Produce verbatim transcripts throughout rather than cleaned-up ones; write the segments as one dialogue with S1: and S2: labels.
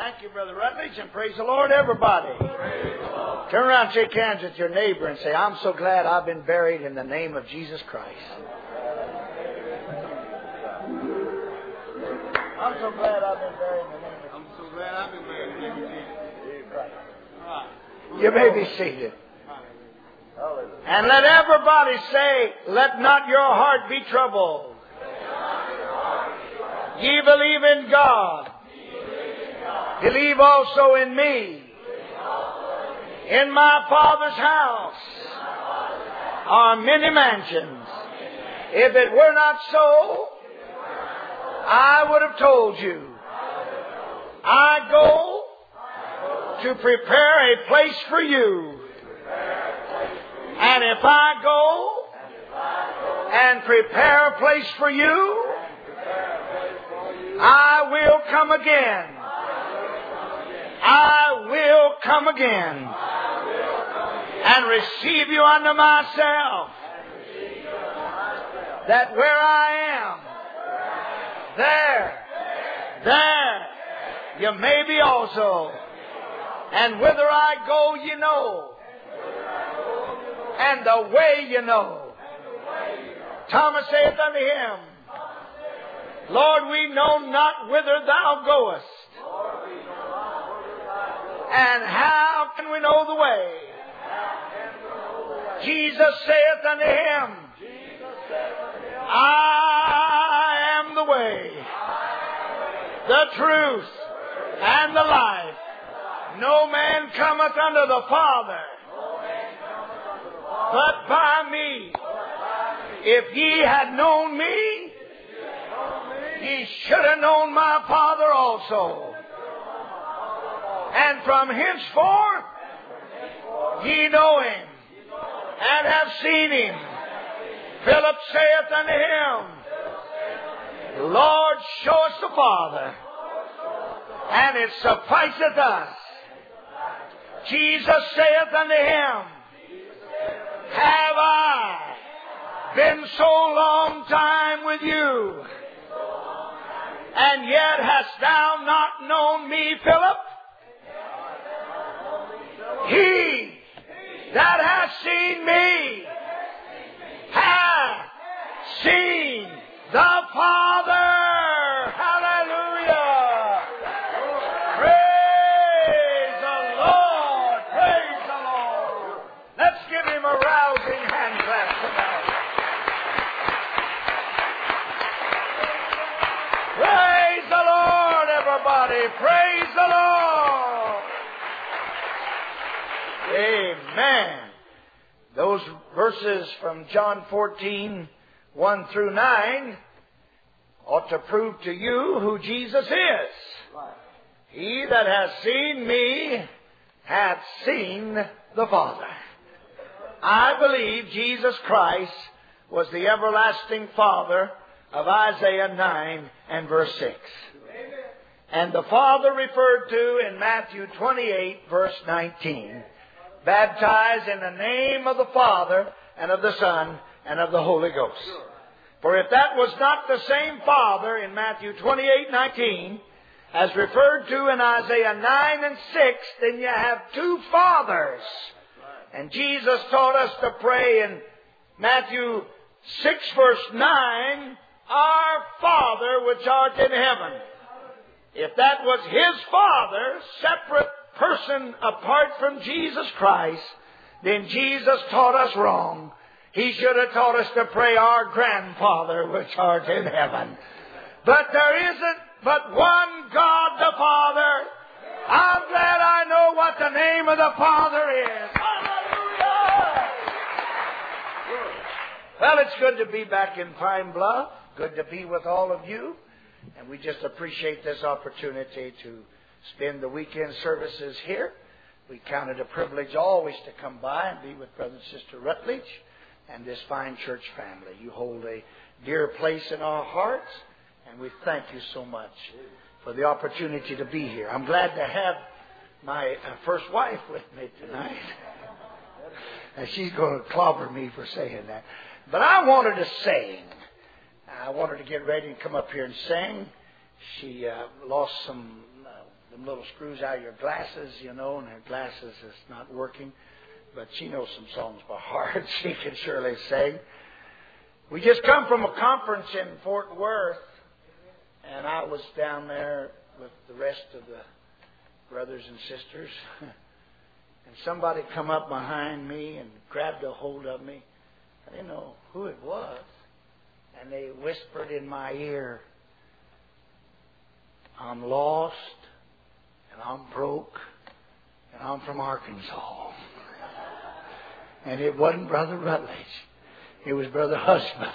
S1: Thank you, Brother Rutledge, and praise the Lord, everybody. Praise the Lord. Turn around and shake hands with your neighbor and say, I'm so glad I've been buried in the name of Jesus Christ. I'm so glad I've been buried in the name of Jesus.
S2: I'm so glad I've been buried in the name of Jesus.
S1: Right. Right. You may be seated. And let everybody say, let not your heart be troubled. Ye believe in God. Believe also in me. In my Father's house are many mansions. If it were not so, I would have told you. I go to prepare a place for you. And if I go and prepare a place for you, I will come again. I will come again and receive you unto myself, that where I am, there, there, you may be also. And whither I go, you know, and the way you know. Thomas saith unto him, Lord, we know not whither thou goest, and how can we know the way? Jesus saith unto him, I am the way, the truth, and the life. No man cometh unto the Father but by me. If ye had known me, ye should have known my Father also. And from henceforth ye know him and have seen him. Philip saith unto him, Lord, show us the Father, and it sufficeth us. Jesus saith unto him, have I been so long time with you, and yet hast thou not known me, Philip? He that hath seen me hath seen the Father. Hallelujah. Praise the Lord. Praise the Lord. Let's give him a rousing hand clap tonight. Praise the Lord, everybody. Praise the Lord. Amen. Those verses from John fourteen, one through nine ought to prove to you who Jesus is. He that has seen me hath seen the Father. I believe Jesus Christ was the everlasting Father of Isaiah nine and verse six. And the Father referred to in Matthew twenty-eight, verse nineteen. Baptized in the name of the Father and of the Son and of the Holy Ghost. For if that was not the same Father in Matthew twenty-eight, nineteen, as referred to in Isaiah nine and six, then you have two fathers. And Jesus taught us to pray in Matthew six, verse nine, Our Father which art in heaven. If that was His Father, separate person apart from Jesus Christ, then Jesus taught us wrong. He should have taught us to pray, Our Grandfather which art in heaven. But there isn't but one God the Father. I'm glad I know what the name of the Father is. Hallelujah! Well, it's good to be back in Pine Bluff. Good to be with all of you. And we just appreciate this opportunity to spend the weekend services here. We count it a privilege always to come by and be with Brother and Sister Rutledge and this fine church family. You hold a dear place in our hearts, and we thank you so much for the opportunity to be here. I'm glad to have my uh, first wife with me tonight. And she's going to clobber me for saying that. But I wanted to sing. I wanted to get ready and come up here and sing. She uh, lost some uh, little screws out of your glasses, you know, and her glasses is not working. But she knows some songs by heart. She can surely sing. We just come from a conference in Fort Worth, and I was down there with the rest of the brothers and sisters. And somebody come up behind me and grabbed a hold of me. I didn't know who it was. And they whispered in my ear, I'm lost, and I'm broke, and I'm from Arkansas. And it wasn't Brother Rutledge. It was Brother Husband.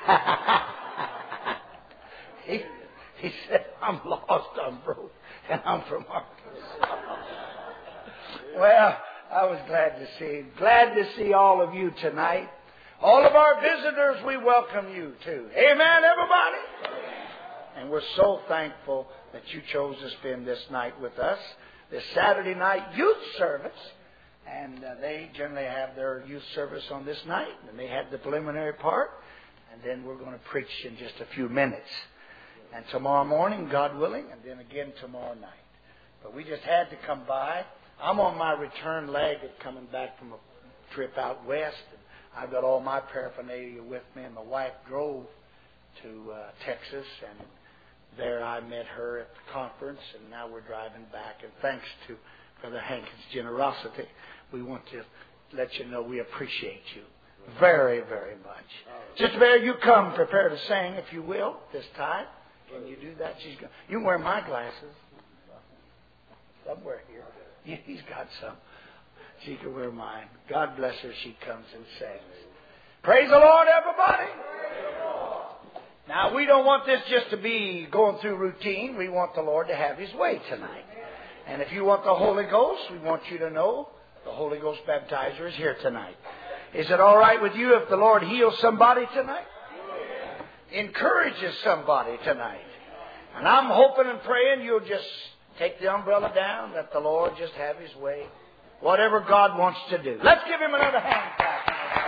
S1: he, he said, I'm lost, I'm broke, and I'm from Arkansas. Well, I was glad to see. Glad to see all of you tonight. All of our visitors, we welcome you too. Amen, everybody? And we're so thankful that you chose to spend this night with us. This Saturday night youth service. And uh, they generally have their youth service on this night. And they had the preliminary part. And then we're going to preach in just a few minutes. And tomorrow morning, God willing, and then again tomorrow night. But we just had to come by. I'm on my return leg of coming back from a trip out west. And I've got all my paraphernalia with me. And my wife drove to uh, Texas. And there I met her at the conference. And now we're driving back. And thanks to Brother Hankins' generosity, we want to let you know we appreciate you very, very much. Sister Mary, you come prepared to sing, if you will, this time. Can you do that? She's got, you can wear my glasses. Somewhere here. Yeah, he's got some. She can wear mine. God bless her. She comes and sings. Praise the Lord, everybody. Now, we don't want this just to be going through routine. We want the Lord to have His way tonight. And if you want the Holy Ghost, we want you to know the Holy Ghost baptizer is here tonight. Is it all right with you if the Lord heals somebody tonight? Encourages somebody tonight. And I'm hoping and praying you'll just take the umbrella down, let the Lord just have His way. Whatever God wants to do. Let's give Him another hand clap.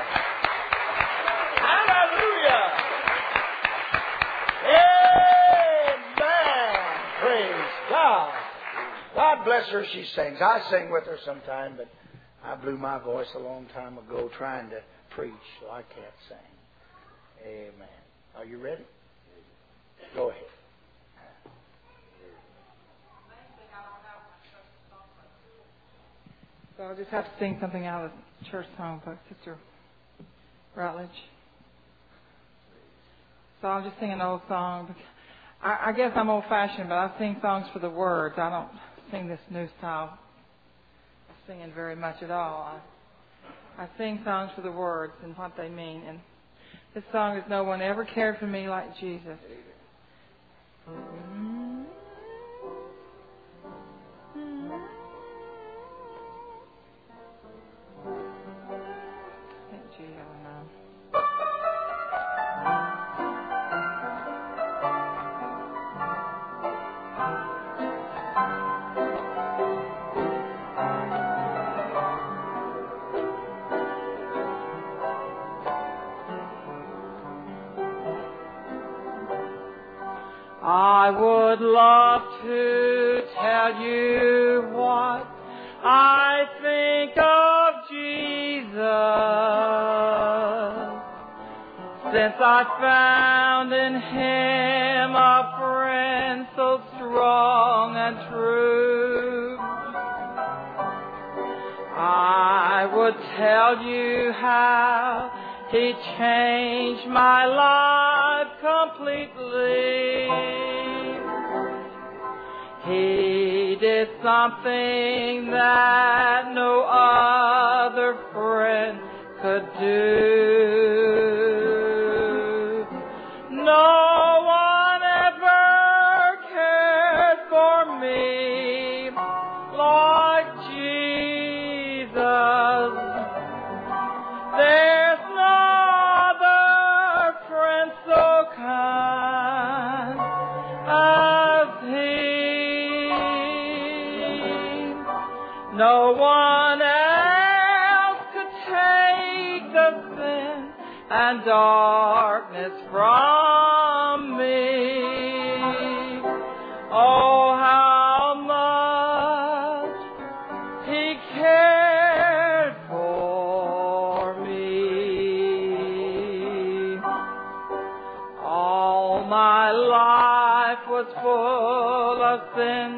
S1: Hallelujah. Amen. Praise God. God bless her, she sings. I sing with her sometime, but I blew my voice a long time ago trying to preach, so I can't sing. Amen. Are you ready? Go ahead.
S3: So I'll just have to sing something out of the church songbook, Sister Rutledge. So I'll just sing an old song. I, I guess I'm old-fashioned, but I sing songs for the words. I don't sing this new style of singing very much at all. I, I sing songs for the words and what they mean. And this song is No One Ever Cared for Me Like Jesus. Mm-hmm. I would love to tell you what I think of Jesus, since I found in Him a friend so strong and true. I would tell you how He changed my life completely. He did something that no other friend could do. No one ever cared for me like Jesus. There's no other friend so kind as He. No one else could take the sin and darkness from me. Oh, how much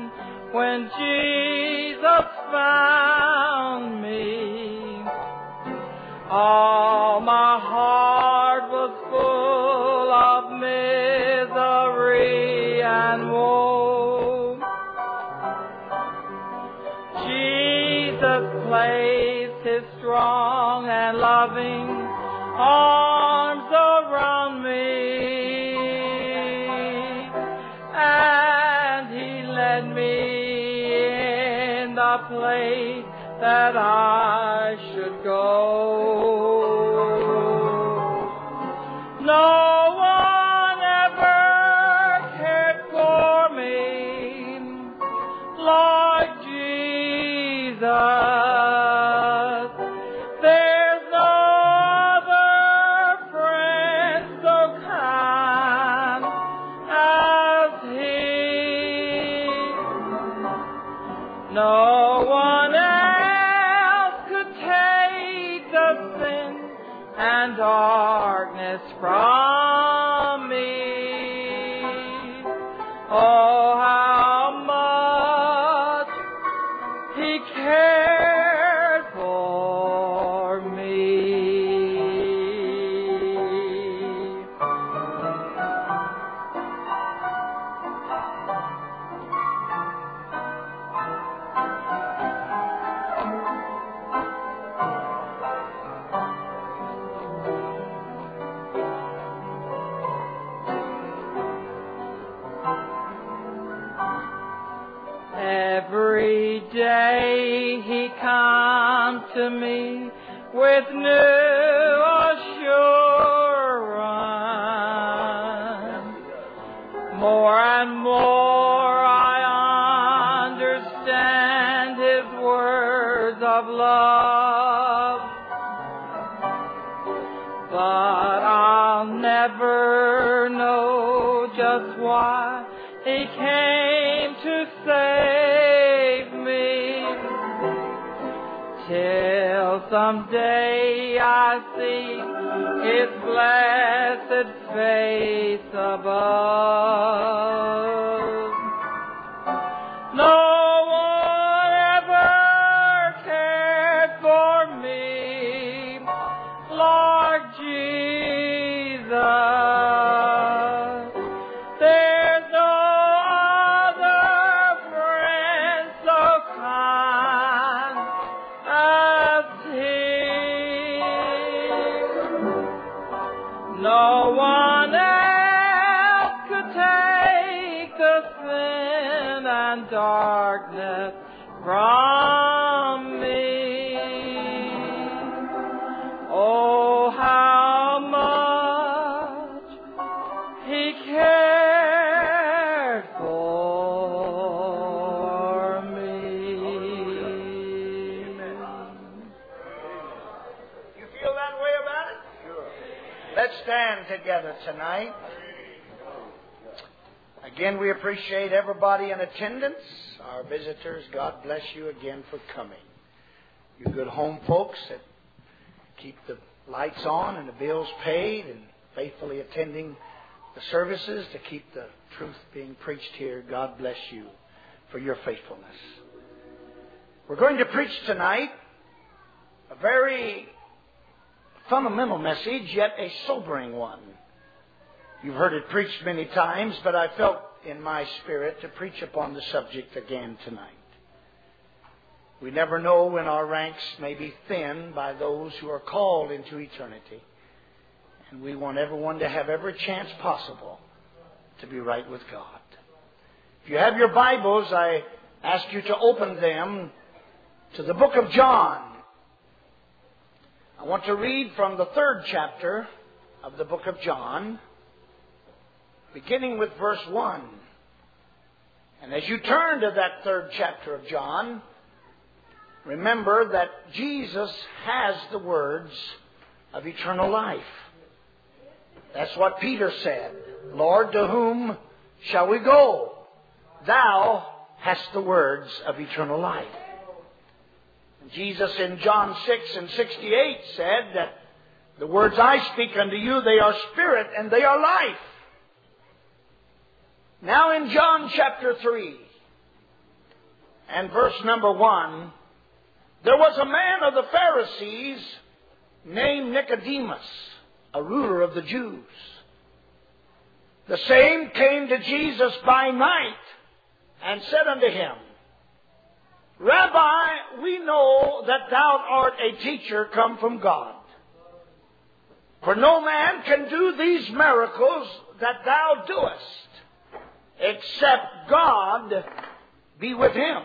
S3: when Jesus found me. All my heart was full of misery and woe. Jesus placed His strong and loving arms around me, and He led me in the place that I should go. No one ever cared for me like Jesus. There's no other friend so kind as He. No one else could take the sin and darkness from me. Oh, how much He cared for me. Every day He comes to me with new assurance. More and more I understand His words of love, but I'll never know just why He came to save me, till someday I see His blessed face above. No one ever cared for me like Jesus. There's no other friend so kind as He. No one else could take the sin and darkness from me. Oh, how much He cared for me.
S1: You feel that way about it? Sure. Let's stand together tonight. Again, we appreciate everybody in attendance. Our visitors, God bless you again for coming. You good home folks that keep the lights on and the bills paid and faithfully attending the services to keep the truth being preached here. God bless you for your faithfulness. We're going to preach tonight a very fundamental message, yet a sobering one. You've heard it preached many times, but I felt in my spirit to preach upon the subject again tonight. We never know when our ranks may be thin by those who are called into eternity. And we want everyone to have every chance possible to be right with God. If you have your Bibles, I ask you to open them to the book of John. I want to read from the third chapter of the book of John, beginning with verse one. And as you turn to that third chapter of John, remember that Jesus has the words of eternal life. That's what Peter said. Lord, to whom shall we go? Thou hast the words of eternal life. And Jesus in John six and sixty-eight said that the words I speak unto you, they are spirit and they are life. Now in John chapter three, and verse number one, there was a man of the Pharisees named Nicodemus, a ruler of the Jews. The same came to Jesus by night and said unto him, Rabbi, we know that thou art a teacher come from God. For no man can do these miracles that thou doest, except God be with him.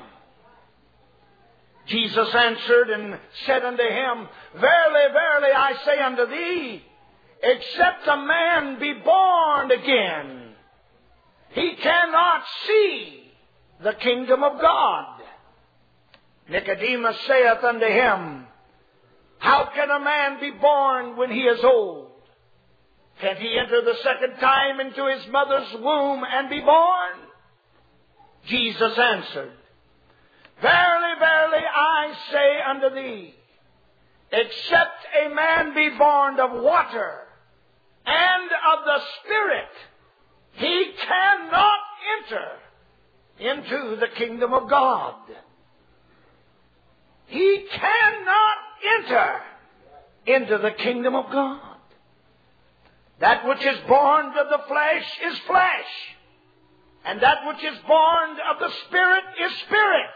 S1: Jesus answered and said unto him, Verily, verily, I say unto thee, except a man be born again, he cannot see the kingdom of God. Nicodemus saith unto him, How can a man be born when he is old? Can he enter the second time into his mother's womb and be born? Jesus answered, Verily, verily, I say unto thee, except a man be born of water and of the Spirit, he cannot enter into the kingdom of God. He cannot enter into the kingdom of God. That which is born of the flesh is flesh, and that which is born of the Spirit is spirit.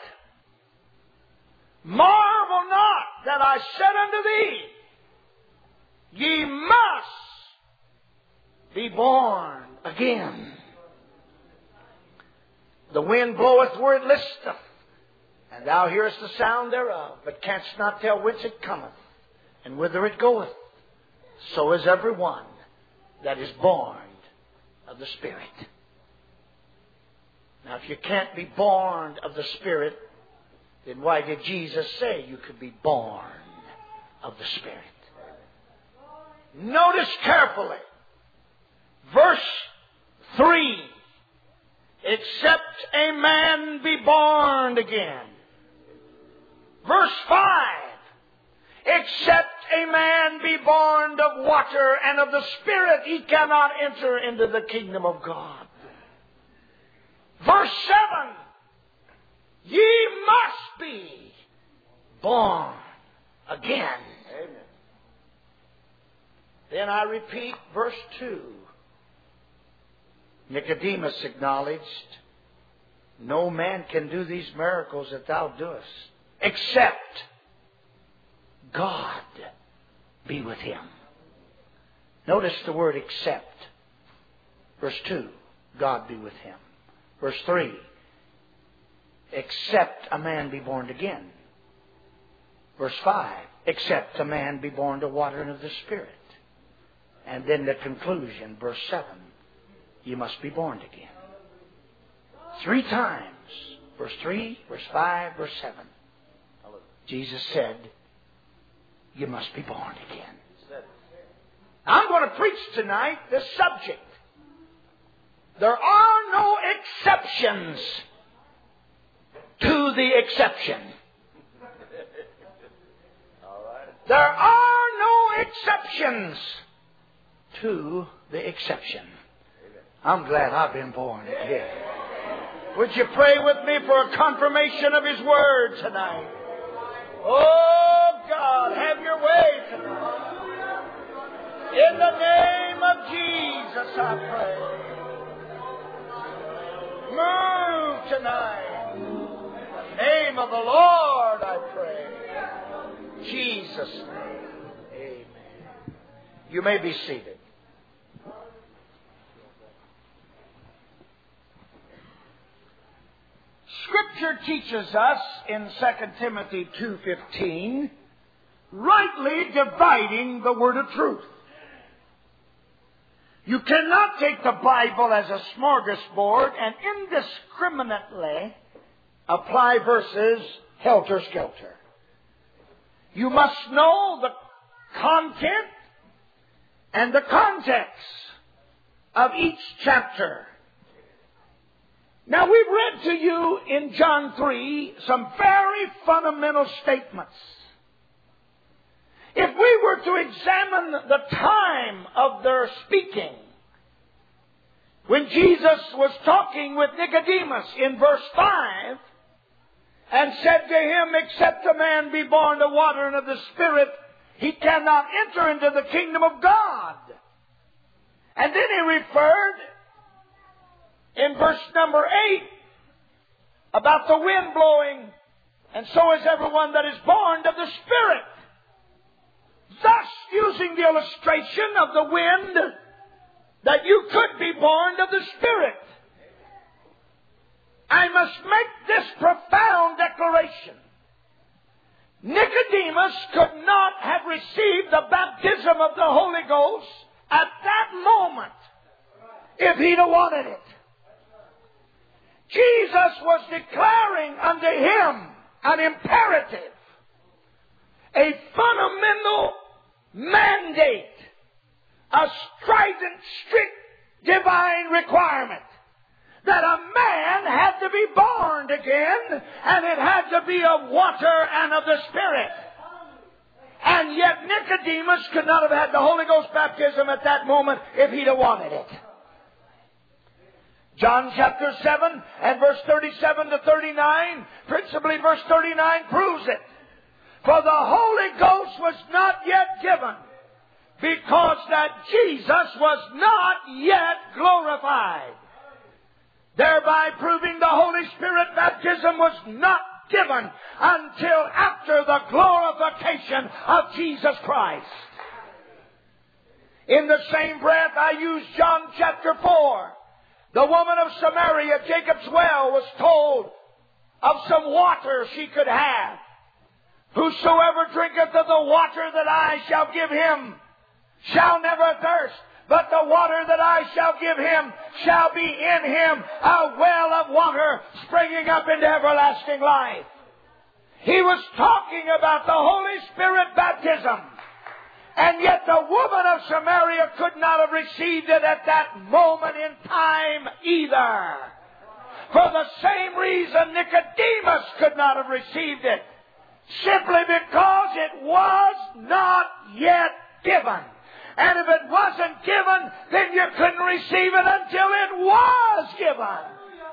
S1: Marvel not that I said unto thee, ye must be born again. The wind bloweth where it listeth, and thou hearest the sound thereof, but canst not tell whence it cometh, and whither it goeth. So is every one that is born of the Spirit. Now, if you can't be born of the Spirit, then why did Jesus say you could be born of the Spirit? Notice carefully. Verse three. Except a man be born again. Verse five. Except a man be born of water and of the Spirit, he cannot enter into the kingdom of God. Verse seven. Ye must be born again. Amen. Then I repeat verse two. Nicodemus acknowledged, no man can do these miracles that thou doest, except God be with him. Notice the word except. Verse two, God be with him. Verse three, except a man be born again. Verse five, except a man be born of water and of the Spirit. And then the conclusion, verse seven, you must be born again. Three times, verse three, verse five, verse seven, Jesus said, you must be born again. I'm going to preach tonight this subject. There are no exceptions to the exception. There are no exceptions to the exception. I'm glad I've been born again. Would you pray with me for a confirmation of His Word tonight? Oh, God, have your way tonight. In the name of Jesus, I pray. Move tonight. In the name of the Lord, I pray. Jesus' name. Amen. You may be seated. Scripture teaches us in Second Timothy two fifteen, rightly dividing the word of truth. You cannot take the Bible as a smorgasbord and indiscriminately apply verses helter-skelter. You must know the content and the context of each chapter. Now, we've read to you in John three some very fundamental statements. If we were to examine the time of their speaking, when Jesus was talking with Nicodemus in verse five, and said to him, except a man be born of water and of the Spirit, he cannot enter into the kingdom of God. And then he referred in verse number eight about the wind blowing, and so is everyone that is born of the Spirit. Thus, using the illustration of the wind, that you could be born of the Spirit. I must make this profound declaration. Nicodemus could not have received the baptism of the Holy Ghost at that moment if he'd have wanted it. Jesus was declaring unto him an imperative, a fundamental mandate, a strident, strict divine requirement, that a man had to be born again, and it had to be of water and of the Spirit. And yet Nicodemus could not have had the Holy Ghost baptism at that moment if he'd have wanted it. John chapter seven and verse thirty-seven to thirty-nine, principally verse thirty-nine, proves it. For the Holy Ghost was not yet given, because that Jesus was not yet glorified. Thereby proving the Holy Spirit baptism was not given until after the glorification of Jesus Christ. In the same breath, I use John chapter four. The woman of Samaria, Jacob's well, was told of some water she could have. Whosoever drinketh of the water that I shall give him shall never thirst, but the water that I shall give him shall be in him a well of water springing up into everlasting life. He was talking about the Holy Spirit baptism. And yet the woman of Samaria could not have received it at that moment in time either. For the same reason Nicodemus could not have received it. Simply because it was not yet given. And if it wasn't given, then you couldn't receive it until it was given.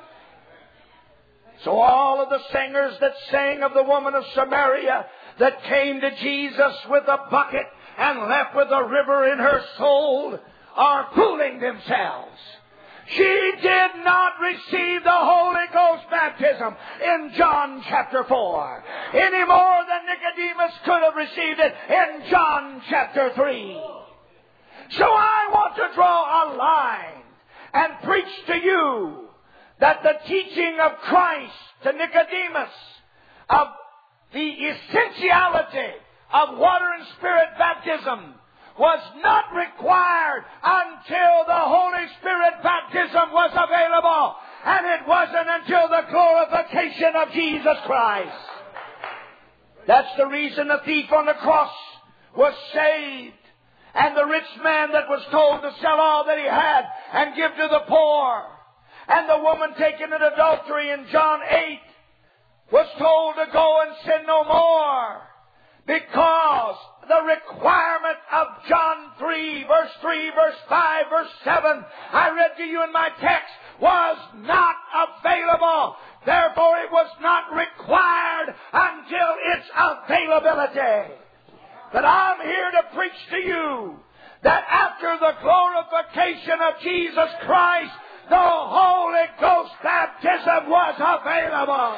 S1: So all of the singers that sang of the woman of Samaria that came to Jesus with a bucket and left with a river in her soul are fooling themselves. She did not receive the Holy Ghost baptism in John chapter four, any more than Nicodemus could have received it in John chapter three. So I want to draw a line and preach to you that the teaching of Christ to Nicodemus of the essentiality of water and Spirit baptism was not required until the Holy Spirit baptism was available, and it wasn't until the glorification of Jesus Christ. That's the reason the thief on the cross was saved, and the rich man that was told to sell all that he had and give to the poor, and the woman taken in adultery in John eight was told to go and sin no more, because the requirement of John three, verse three, verse five, verse seven, I read to you in my text, was not available. Therefore, it was not required until its availability. But I'm here to preach to you that after the glorification of Jesus Christ, the Holy Ghost baptism was available.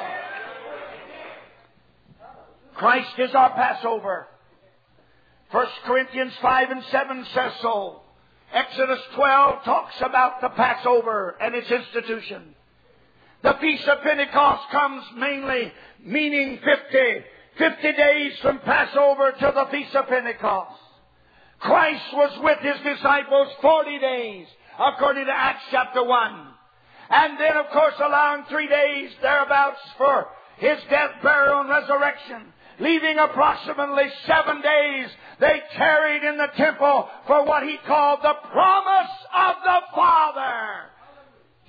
S1: Christ is our Passover. First Corinthians five and seven says so. Exodus twelve talks about the Passover and its institution. The Feast of Pentecost comes mainly meaning fifty. fifty days from Passover to the Feast of Pentecost. Christ was with his disciples forty days, according to Acts chapter one. And then, of course, allowing three days thereabouts for his death, burial, and resurrection. Leaving approximately seven days, they tarried in the temple for what he called the promise of the Father.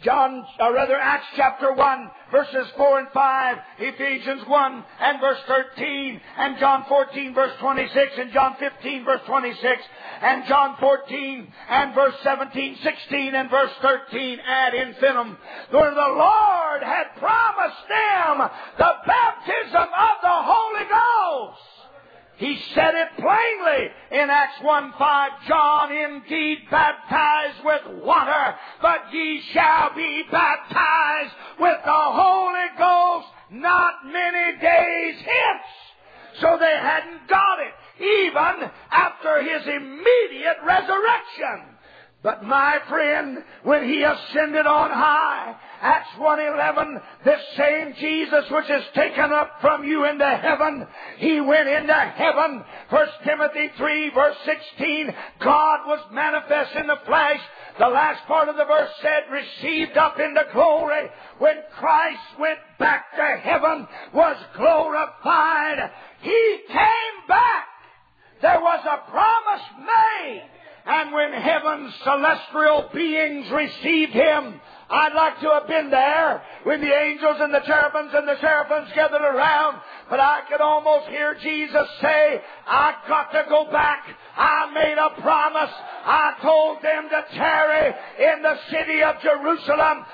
S1: John, or rather Acts chapter one, verses four and five, Ephesians one and verse thirteen, and John fourteen verse twenty-six, and John fifteen verse twenty-six, and John fourteen and verse seventeen, sixteen and verse thirteen ad infinitum, where the Lord had promised them the baptism of the Holy Ghost. He said it plainly in Acts one five, John indeed baptized with water, but ye shall be baptized with the Holy Ghost not many days hence. So they hadn't got it, even after His immediate resurrection. But my friend, when He ascended on high, Acts one eleven, this same Jesus which is taken up from you into heaven, He went into heaven. First Timothy three verse sixteen, God was manifest in the flesh. The last part of the verse said, received up into glory. When Christ went back to heaven, was glorified, He came back. There was a promise made. And when heaven's celestial beings received Him, I'd like to have been there when the angels and the cherubims and the seraphims gathered around. But I could almost hear Jesus say, I've got to go back. I made a promise. I told them to tarry in the city of Jerusalem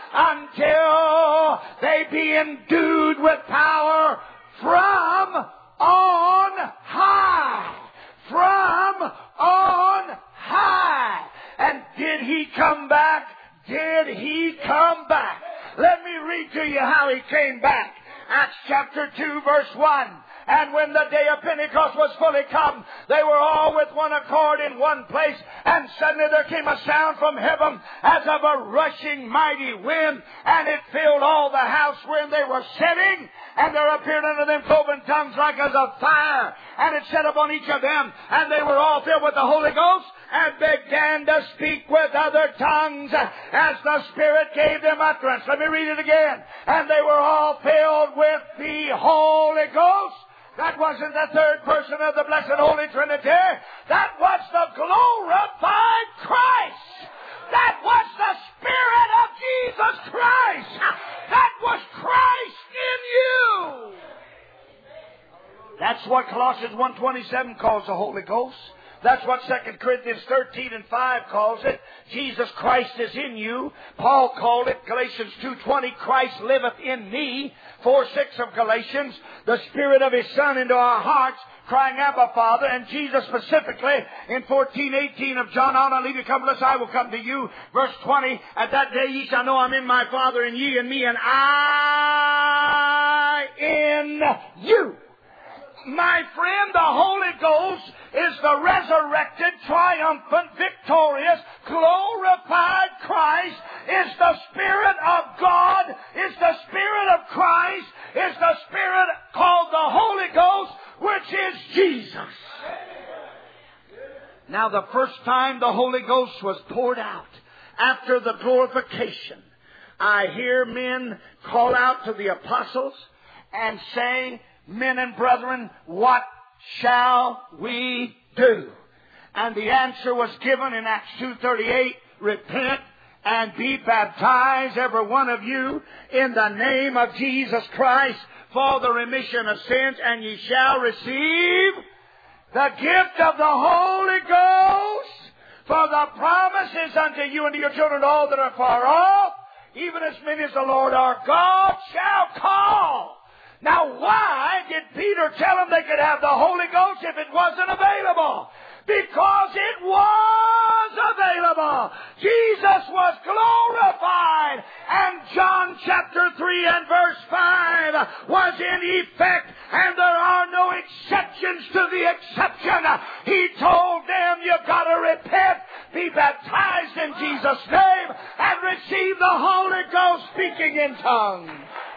S1: until they be endued with power from on high. From on high. And did He come back? Did He come back? Let me read to you how He came back. Acts chapter two verse one. And when the day of Pentecost was fully come, they were all with one accord in one place. And suddenly there came a sound from heaven as of a rushing mighty wind. And it filled all the house wherein they were sitting. And there appeared unto them cloven tongues like as of fire. And it set upon each of them. And they were all filled with the Holy Ghost, and began to speak with other tongues as the Spirit gave them utterance. Let me read it again. And they were all filled with the Holy Ghost. That wasn't the third person of the blessed Holy Trinity. That was the glorified Christ. That was the Spirit of Jesus Christ. That was Christ in you. That's what Colossians one twenty-seven calls the Holy Ghost. That's what Second Corinthians thirteen and five calls it. Jesus Christ is in you. Paul called it, Galatians two twenty, Christ liveth in me. four six of Galatians, the Spirit of His Son into our hearts, crying, Abba, Father. And Jesus specifically in fourteen eighteen of John, I'll not leave you comfortless, I will come to you. Verse twenty, at that day ye shall know I'm in my Father, and ye in me, and I in you. My friend, the Holy Ghost is the resurrected, triumphant, victorious, glorified Christ, is the Spirit of God, is the Spirit of Christ, is the Spirit called the Holy Ghost, which is Jesus. Now, the first time the Holy Ghost was poured out after the glorification, I hear men call out to the apostles and say, men and brethren, what shall we do? And the answer was given in Acts two thirty-eight, repent and be baptized, every one of you, in the name of Jesus Christ for the remission of sins, and ye shall receive the gift of the Holy Ghost. For the promise is unto you and to your children all that are far off, even as many as the Lord our God shall call. Now, why did Peter tell them they could have the Holy Ghost if it wasn't available? Because it was available. Jesus was glorified. And John chapter three and verse five was in effect. And there are no exceptions to the exception. He told them, you've got to repent, be baptized in Jesus' name, and receive the Holy Ghost speaking in tongues.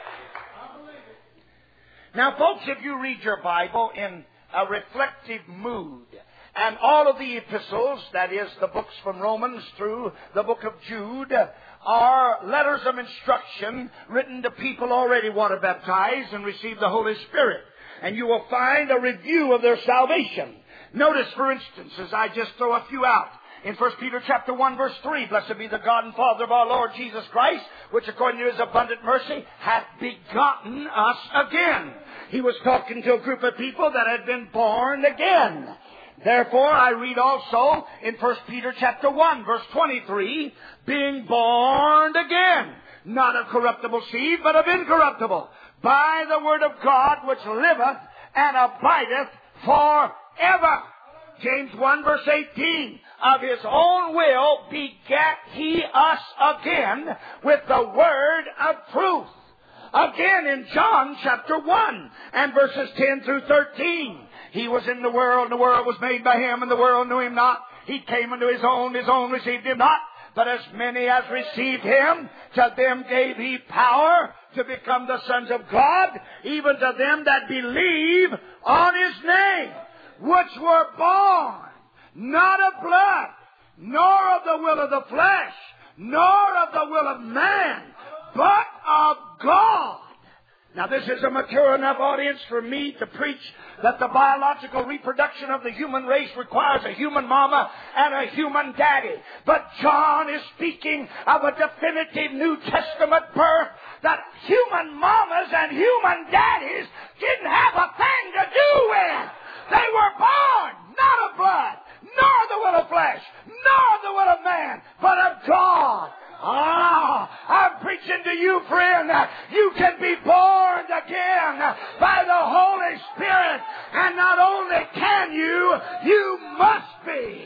S1: Now, folks, if you read your Bible in a reflective mood, and all of the epistles, that is, the books from Romans through the book of Jude, are letters of instruction written to people already want to baptize and receive the Holy Spirit. And you will find a review of their salvation. Notice, for instance, as I just throw a few out, In First Peter chapter one verse three, blessed be the God and Father of our Lord Jesus Christ, which according to His abundant mercy hath begotten us again. He was talking to a group of people that had been born again. Therefore, I read also in First Peter chapter one verse twenty-three, being born again, not of corruptible seed, but of incorruptible, by the word of God which liveth and abideth forever. James one verse eighteen, of His own will begat He us again with the word of truth. Again in John chapter one and verses ten through thirteen, He was in the world, and the world was made by Him, and the world knew Him not. He came unto His own, His own received Him not. But as many as received Him, to them gave He power to become the sons of God, even to them that believe on His name, which were born not of blood, nor of the will of the flesh, nor of the will of man, but of God. Now this is a mature enough audience for me to preach that the biological reproduction of the human race requires a human mama and a human daddy. But John is speaking of a definitive New Testament birth that human mamas and human daddies didn't have a thing to do with. They were born not of blood, nor the will of flesh, nor the will of man, but of God. Ah, I'm preaching to you, friend. You can be born again by the Holy Spirit. And not only can you, you must be.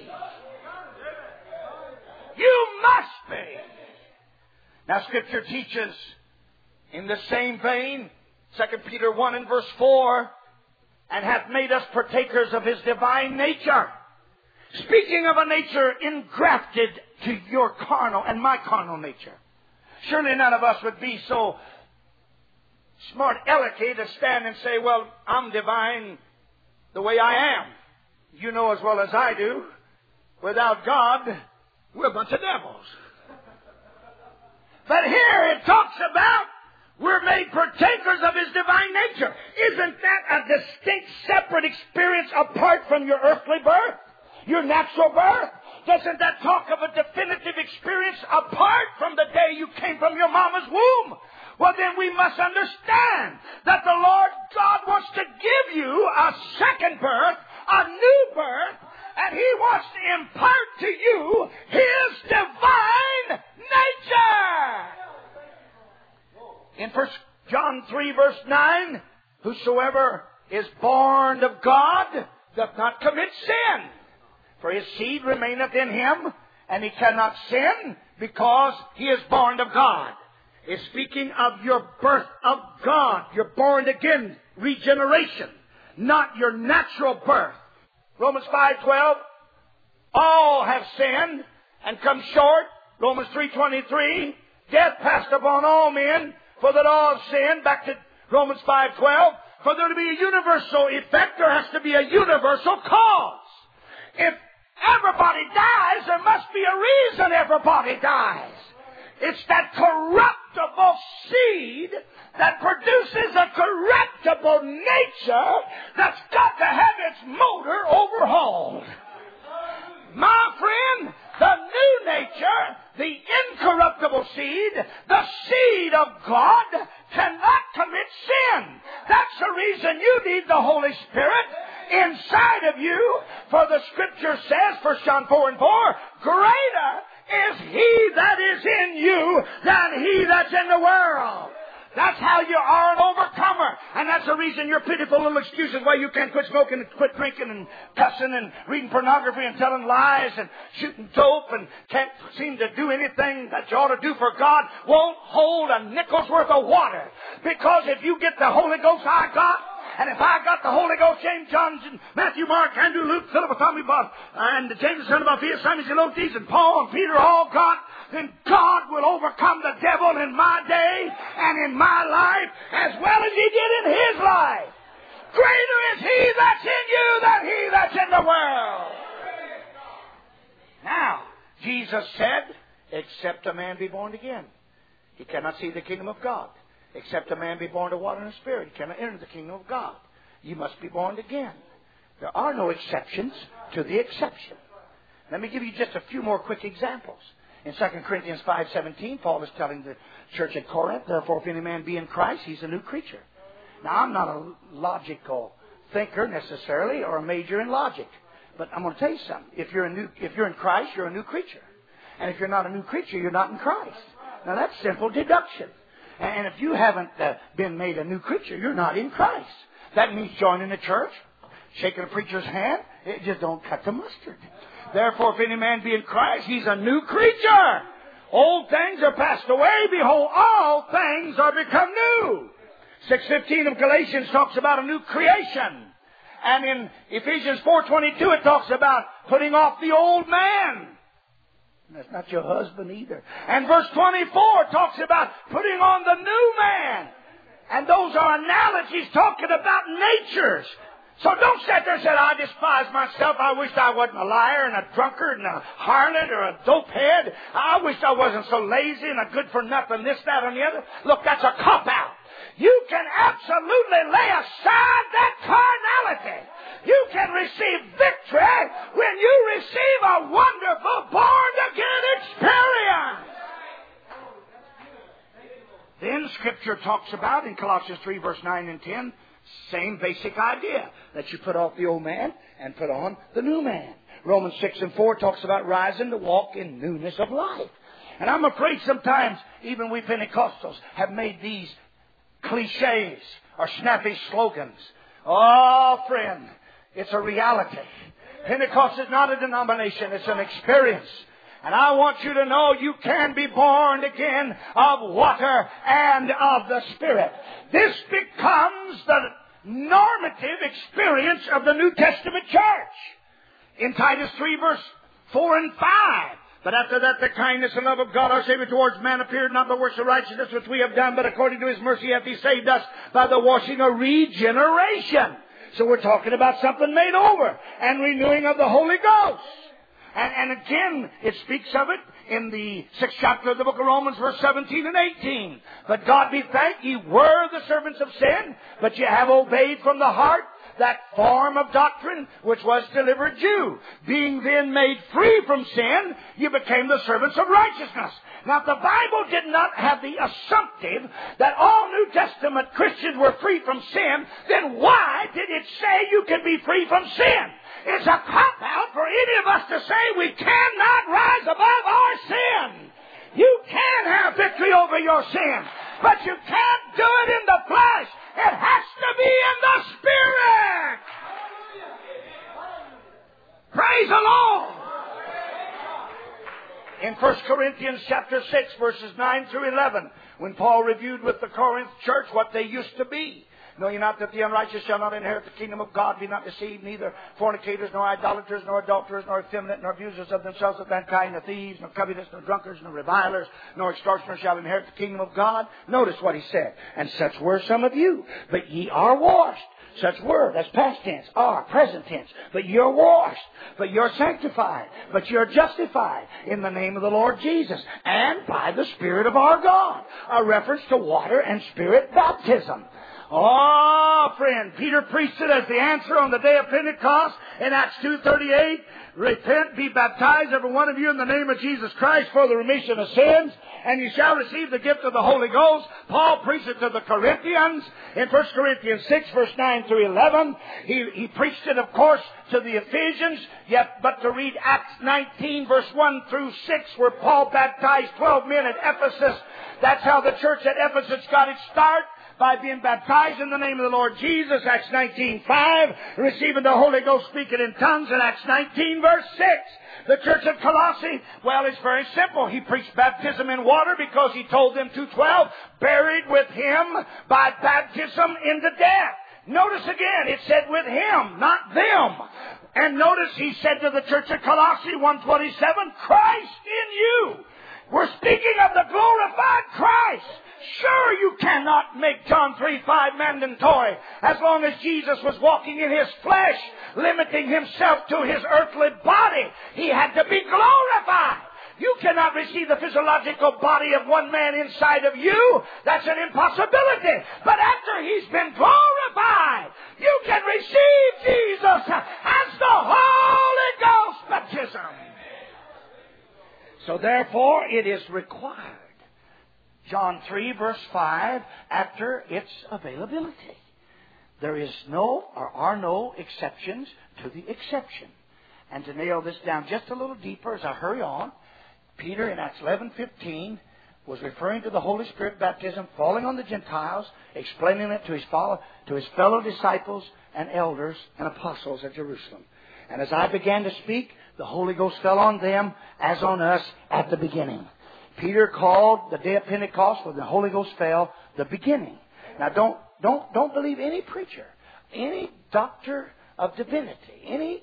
S1: You must be. Now, Scripture teaches in the same vein, Second Peter one and verse four, and hath made us partakers of His divine nature. Speaking of a nature engrafted to your carnal and my carnal nature. Surely none of us would be so smart alecky to stand and say, well, I'm divine the way I am. You know as well as I do, without God, we're a bunch of devils. But here it talks about we're made partakers of His divine nature. Isn't that a distinct, separate experience apart from your earthly birth? Your natural birth? Doesn't that talk of a definitive experience apart from the day you came from your mama's womb? Well, then we must understand that the Lord God wants to give you a second birth, a new birth, and He wants to impart to you His divine nature. In First John three verse nine, whosoever is born of God doth not commit sin. For his seed remaineth in him, and he cannot sin because he is born of God. It's speaking of your birth of God. You're born again, regeneration, not your natural birth. Romans five twelve, all have sinned and come short. Romans three twenty-three, death passed upon all men, for that all have sinned. Back to Romans five twelve, for there to be a universal effect, there has to be a universal cause. If everybody dies, there must be a reason everybody dies. It's that corruptible seed that produces a corruptible nature that's got to have its motor overhauled. My friend, the new nature, the incorruptible seed, the seed of God, cannot commit sin. That's the reason you need the Holy Spirit inside of you. For the Scripture says, First John four and four, greater is He that is in you than he that's in the world. That's how you are an overcomer. And that's the reason your pitiful little excuses why you can't quit smoking and quit drinking and cussing and reading pornography and telling lies and shooting dope and can't seem to do anything that you ought to do for God won't hold a nickel's worth of water. Because if you get the Holy Ghost I got, and if I got the Holy Ghost, James, John, Matthew, Mark, Andrew, Luke, Philip, Bartholomew, Bob, and James, the son of Alphaeus, Simon, Zelotes, and Paul, and Peter, all got, then God will overcome the devil in my day and in my life as well as He did in His life. Greater is He that's in you than he that's in the world. Now, Jesus said, except a man be born again, he cannot see the kingdom of God. Except a man be born of water and spirit, he cannot enter the kingdom of God. You must be born again. There are no exceptions to the exception. Let me give you just a few more quick examples. In Second Corinthians five seventeen, Paul is telling the church at Corinth, therefore if any man be in Christ, he's a new creature. Now, I'm not a logical thinker necessarily or a major in logic. But I'm going to tell you something. If you're, a new, if you're in Christ, you're a new creature. And if you're not a new creature, you're not in Christ. Now, that's simple deduction. And if you haven't uh, been made a new creature, you're not in Christ. That means joining the church, shaking a preacher's hand. It just don't cut the mustard. Therefore, if any man be in Christ, he's a new creature. Old things are passed away. Behold, all things are become new. six fifteen of Galatians talks about a new creation. And in Ephesians four twenty-two, it talks about putting off the old man. That's not your husband either. And verse twenty-four talks about putting on the new man. And those are analogies talking about natures. So don't sit there and say, I despise myself. I wish I wasn't a liar and a drunkard and a harlot or a dopehead. I wish I wasn't so lazy and a good for nothing, this, that, and the other. Look, that's a cop-out. You can absolutely lay aside that carnality. You can receive victory when you receive a wonderful born-again experience. Then Scripture talks about, in Colossians three, verse nine and ten, same basic idea, that you put off the old man and put on the new man. Romans six and four talks about rising to walk in newness of life. And I'm afraid sometimes even we Pentecostals have made these cliches or snappy slogans. Oh, friend, it's a reality. Pentecost is not a denomination, it's an experience. And I want you to know you can be born again of water and of the Spirit. This becomes the normative experience of the New Testament church. In Titus three, verse four and five. But after that, the kindness and love of God, our Savior, towards man appeared, not the works of righteousness which we have done, but according to His mercy hath He saved us by the washing of regeneration. So we're talking about something made over and renewing of the Holy Ghost. And, and again, it speaks of it in the sixth chapter of the book of Romans, verse seventeen and eighteen. But God be thanked, ye were the servants of sin, but ye have obeyed from the heart that form of doctrine which was delivered you. Being then made free from sin, you became the servants of righteousness. Now, if the Bible did not have the assumptive that all New Testament Christians were free from sin, then why did it say you can be free from sin? It's a cop-out for any of us to say we cannot rise above our sin. You can have victory over your sin, but you can't do it in the flesh. It has to be in the Spirit. Praise the Lord. In First Corinthians chapter six, verses nine through eleven, when Paul reviewed with the Corinth church what they used to be. Know ye not that the unrighteous shall not inherit the kingdom of God? Be not deceived, neither fornicators, nor idolaters, nor adulterers, nor effeminate, nor abusers of themselves of mankind, nor thieves, nor covetous, nor drunkards, nor revilers, nor extortioners shall inherit the kingdom of God. Notice what he said. And such were some of you, but ye are washed. Such were, that's past tense, are, present tense. But you're washed, but you're sanctified, but you're justified in the name of the Lord Jesus and by the Spirit of our God. A reference to water and Spirit baptism. Oh, friend, Peter preached it as the answer on the day of Pentecost in Acts two thirty-eight. Repent, be baptized, every one of you, in the name of Jesus Christ for the remission of sins, and you shall receive the gift of the Holy Ghost. Paul preached it to the Corinthians in First Corinthians six, verse nine through eleven. He, he preached it, of course, to the Ephesians, yet but to read Acts nineteen, verse one through six, where Paul baptized twelve men at Ephesus. That's how the church at Ephesus got its start. By being baptized in the name of the Lord Jesus, Acts nineteen five, receiving the Holy Ghost, speaking in tongues in Acts nineteen, verse six. The church of Colossae, well, it's very simple. He preached baptism in water because he told them, two twelve, buried with him by baptism into death. Notice again, it said with him, not them. And notice he said to the church of Colossae, one twenty-seven, Christ in you. We're speaking of the glorified Christ. Sure, you cannot make John three five mandatory as long as Jesus was walking in his flesh, limiting himself to his earthly body. He had to be glorified. You cannot receive the physiological body of one man inside of you. That's an impossibility. But after he's been glorified, you can receive Jesus as the Holy Ghost baptism. So therefore, it is required. John three, verse five, after its availability. There is no or are no exceptions to the exception. And to nail this down just a little deeper as I hurry on, Peter in Acts eleven fifteen was referring to the Holy Spirit baptism falling on the Gentiles, explaining it to his fellow, to his fellow disciples and elders and apostles at Jerusalem. And as I began to speak, the Holy Ghost fell on them as on us at the beginning. Peter called the day of Pentecost when the Holy Ghost fell the beginning. Now don't don't don't believe any preacher, any doctor of divinity,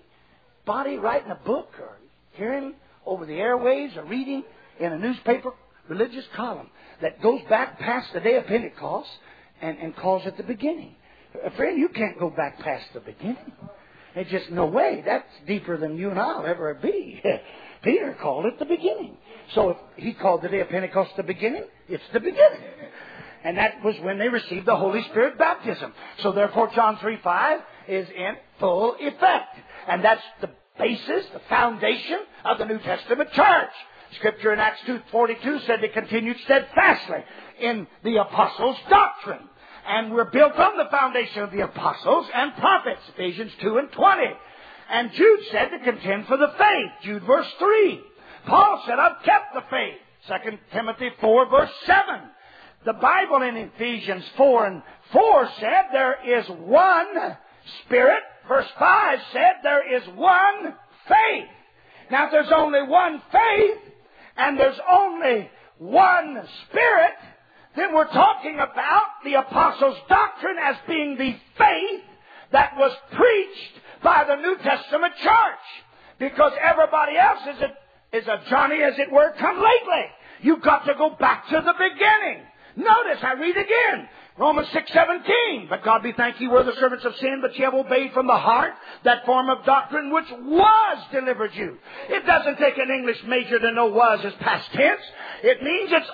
S1: anybody writing a book or hearing over the airwaves or reading in a newspaper religious column that goes back past the day of Pentecost and, and calls it the beginning. Friend, you can't go back past the beginning. It's just no way. That's deeper than you and I'll ever be. Peter called it the beginning. So if he called the day of Pentecost the beginning, it's the beginning. And that was when they received the Holy Spirit baptism. So therefore John three five is in full effect. And that's the basis, the foundation of the New Testament church. Scripture in Acts two forty-two said they continued steadfastly in the apostles' doctrine. And we're built on the foundation of the apostles and prophets, Ephesians two and twenty. And Jude said to contend for the faith, Jude verse three. Paul said, I've kept the faith, Second Timothy four verse seven. The Bible in Ephesians four and four said there is one Spirit. Verse five said there is one faith. Now if there's only one faith and there's only one Spirit, then we're talking about the apostles' doctrine as being the faith that was preached by the New Testament church. Because everybody else is a, is a Johnny, as it were, come lately. You've got to go back to the beginning. Notice, I read again, Romans six seventeen. But God be thanked, ye were the servants of sin, but ye have obeyed from the heart that form of doctrine which was delivered you. It doesn't take an English major to know was is past tense. It means it's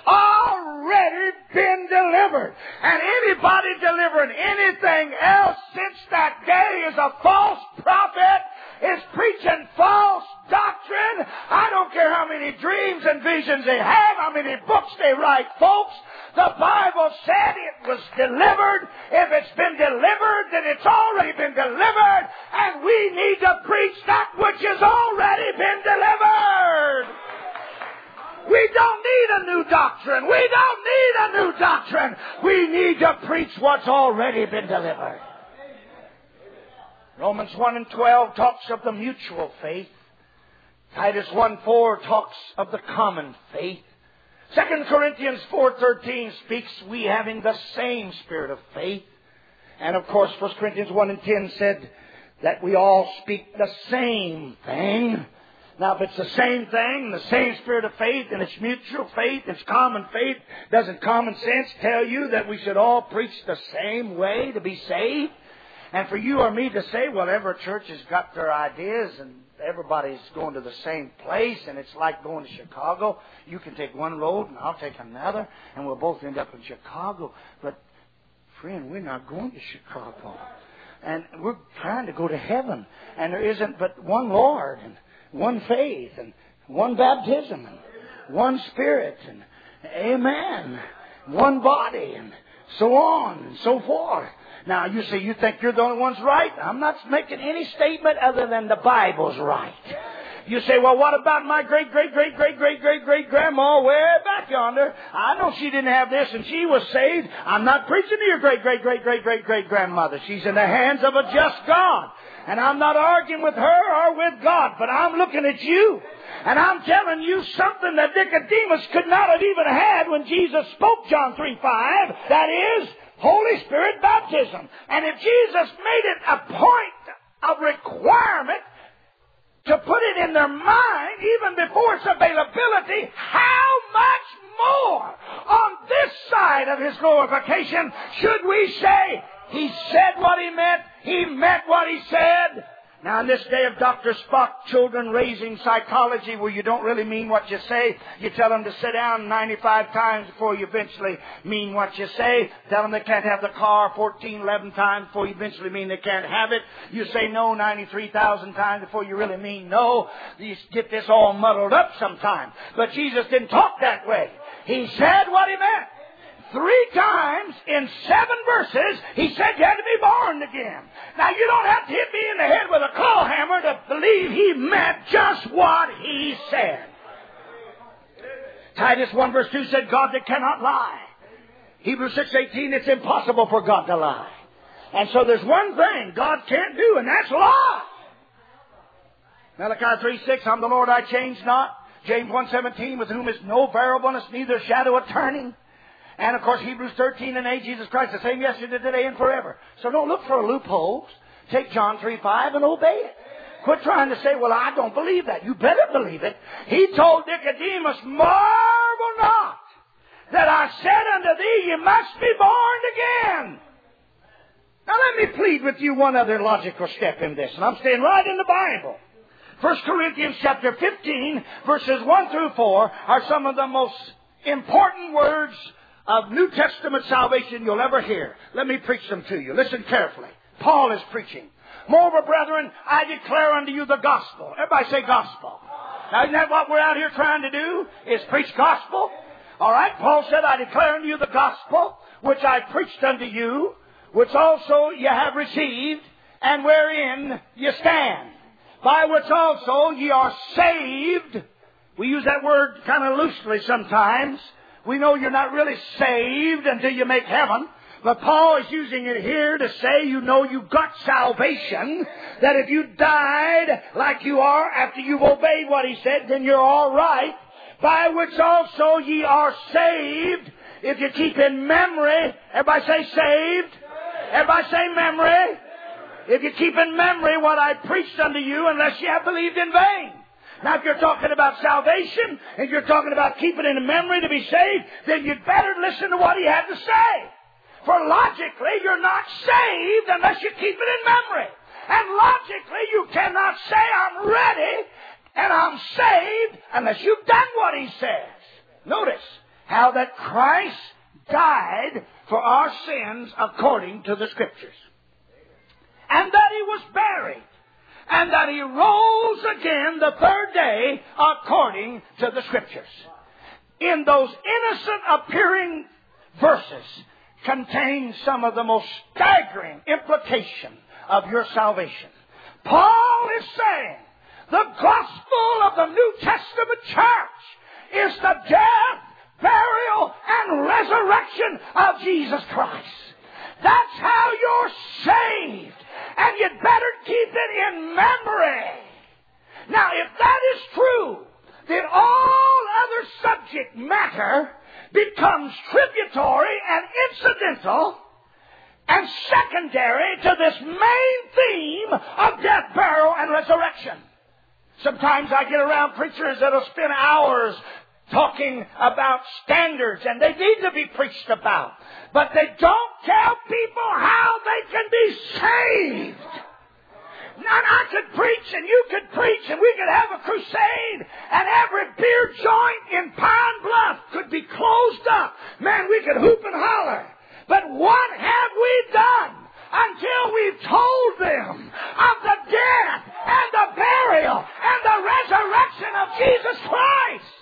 S1: already been delivered. And anybody delivering anything else since that day is a false prophet, is preaching false doctrine. I don't care how many dreams and visions they have, how many books they write, folks. The Bible said it was delivered. If it's been delivered, then it's already been delivered. And we need to preach that which has already been delivered. We don't need a new doctrine. We don't need a new doctrine. We need to preach what's already been delivered. Romans one and twelve talks of the mutual faith. Titus one four talks of the common faith. Second Corinthians four thirteen speaks we having the same spirit of faith. And of course First Corinthians one and ten said that we all speak the same thing. Now if it's the same thing, the same spirit of faith, and it's mutual faith, it's common faith, doesn't common sense tell you that we should all preach the same way to be saved? And for you or me to say, well, every church has got their ideas and everybody's going to the same place and it's like going to Chicago. You can take one road and I'll take another and we'll both end up in Chicago. But, friend, we're not going to Chicago. And we're trying to go to heaven. And there isn't but one Lord and one faith and one baptism and one Spirit and amen, one body and so on and so forth. Now, you say you think you're the only ones right. I'm not making any statement other than the Bible's right. You say, well, what about my great, great, great, great, great, great, great grandma way back yonder? I know she didn't have this and she was saved. I'm not preaching to your great, great, great, great, great, great grandmother. She's in the hands of a just God. And I'm not arguing with her or with God, but I'm looking at you. And I'm telling you something that Nicodemus could not have even had when Jesus spoke John three five. That is Holy Spirit baptism. And if Jesus made it a point of requirement to put it in their mind even before its availability, how much more on this side of His glorification should we say He said what He meant, He meant what He said, Now, in this day of Doctor Spock, children raising psychology, where you don't really mean what you say, you tell them to sit down ninety-five times before you eventually mean what you say. Tell them they can't have the car fourteen, eleven times before you eventually mean they can't have it. You say no ninety-three thousand times before you really mean no. You get this all muddled up sometimes. But Jesus didn't talk that way. He said what he meant. Three times in seven verses, he said you had to be born again. Now, you don't have to hit me in the head with a claw hammer to believe he meant just what he said. Titus one verse two said, God that cannot lie. Hebrews six eighteen, it's impossible for God to lie. And so there's one thing God can't do, and that's lie. Malachi three six, I'm the Lord, I change not. James one seventeen, with whom is no variableness, neither shadow of turning. And, of course, Hebrews thirteen and eight, Jesus Christ, the same yesterday, today, and forever. So don't look for loopholes. Take John three five and obey it. Quit trying to say, well, I don't believe that. You better believe it. He told Nicodemus, marvel not that I said unto thee, you must be born again. Now, let me plead with you one other logical step in this, and I'm staying right in the Bible. First Corinthians chapter fifteen, verses one through four, are some of the most important words of New Testament salvation you'll ever hear. Let me preach them to you. Listen carefully. Paul is preaching. Moreover, brethren, I declare unto you the gospel. Everybody say gospel. Now, isn't that what we're out here trying to do? Is preach gospel? All right. Paul said, I declare unto you the gospel, which I preached unto you, which also ye have received, and wherein ye stand, by which also ye are saved. We use that word kind of loosely sometimes. We know you're not really saved until you make heaven. But Paul is using it here to say you know you got salvation. That if you died like you are after you've obeyed what he said, then you're all right. By which also ye are saved. If you keep in memory, everybody say saved. Everybody say memory. If you keep in memory what I preached unto you, unless you have believed in vain. Now, if you're talking about salvation, and you're talking about keeping it in memory to be saved, then you'd better listen to what he had to say. For logically, you're not saved unless you keep it in memory. And logically, you cannot say, I'm ready and I'm saved unless you've done what he says. Notice how that Christ died for our sins according to the Scriptures. And that he was buried. And that he rose again the third day according to the Scriptures. In those innocent appearing verses contain some of the most staggering implication of your salvation. Paul is saying the gospel of the New Testament church is the death, burial, and resurrection of Jesus Christ. That's how you're saved. And you'd better keep it in memory. Now, if that is true, then all other subject matter becomes tributary and incidental and secondary to this main theme of death, burial, and resurrection. Sometimes I get around preachers that'll spend hours talking about standards, and they need to be preached about. But they don't tell people how they can be saved. Now, I could preach, and you could preach, and we could have a crusade, and every beer joint in Pine Bluff could be closed up. Man, we could hoop and holler. But what have we done until we've told them of the death and the burial and the resurrection of Jesus Christ?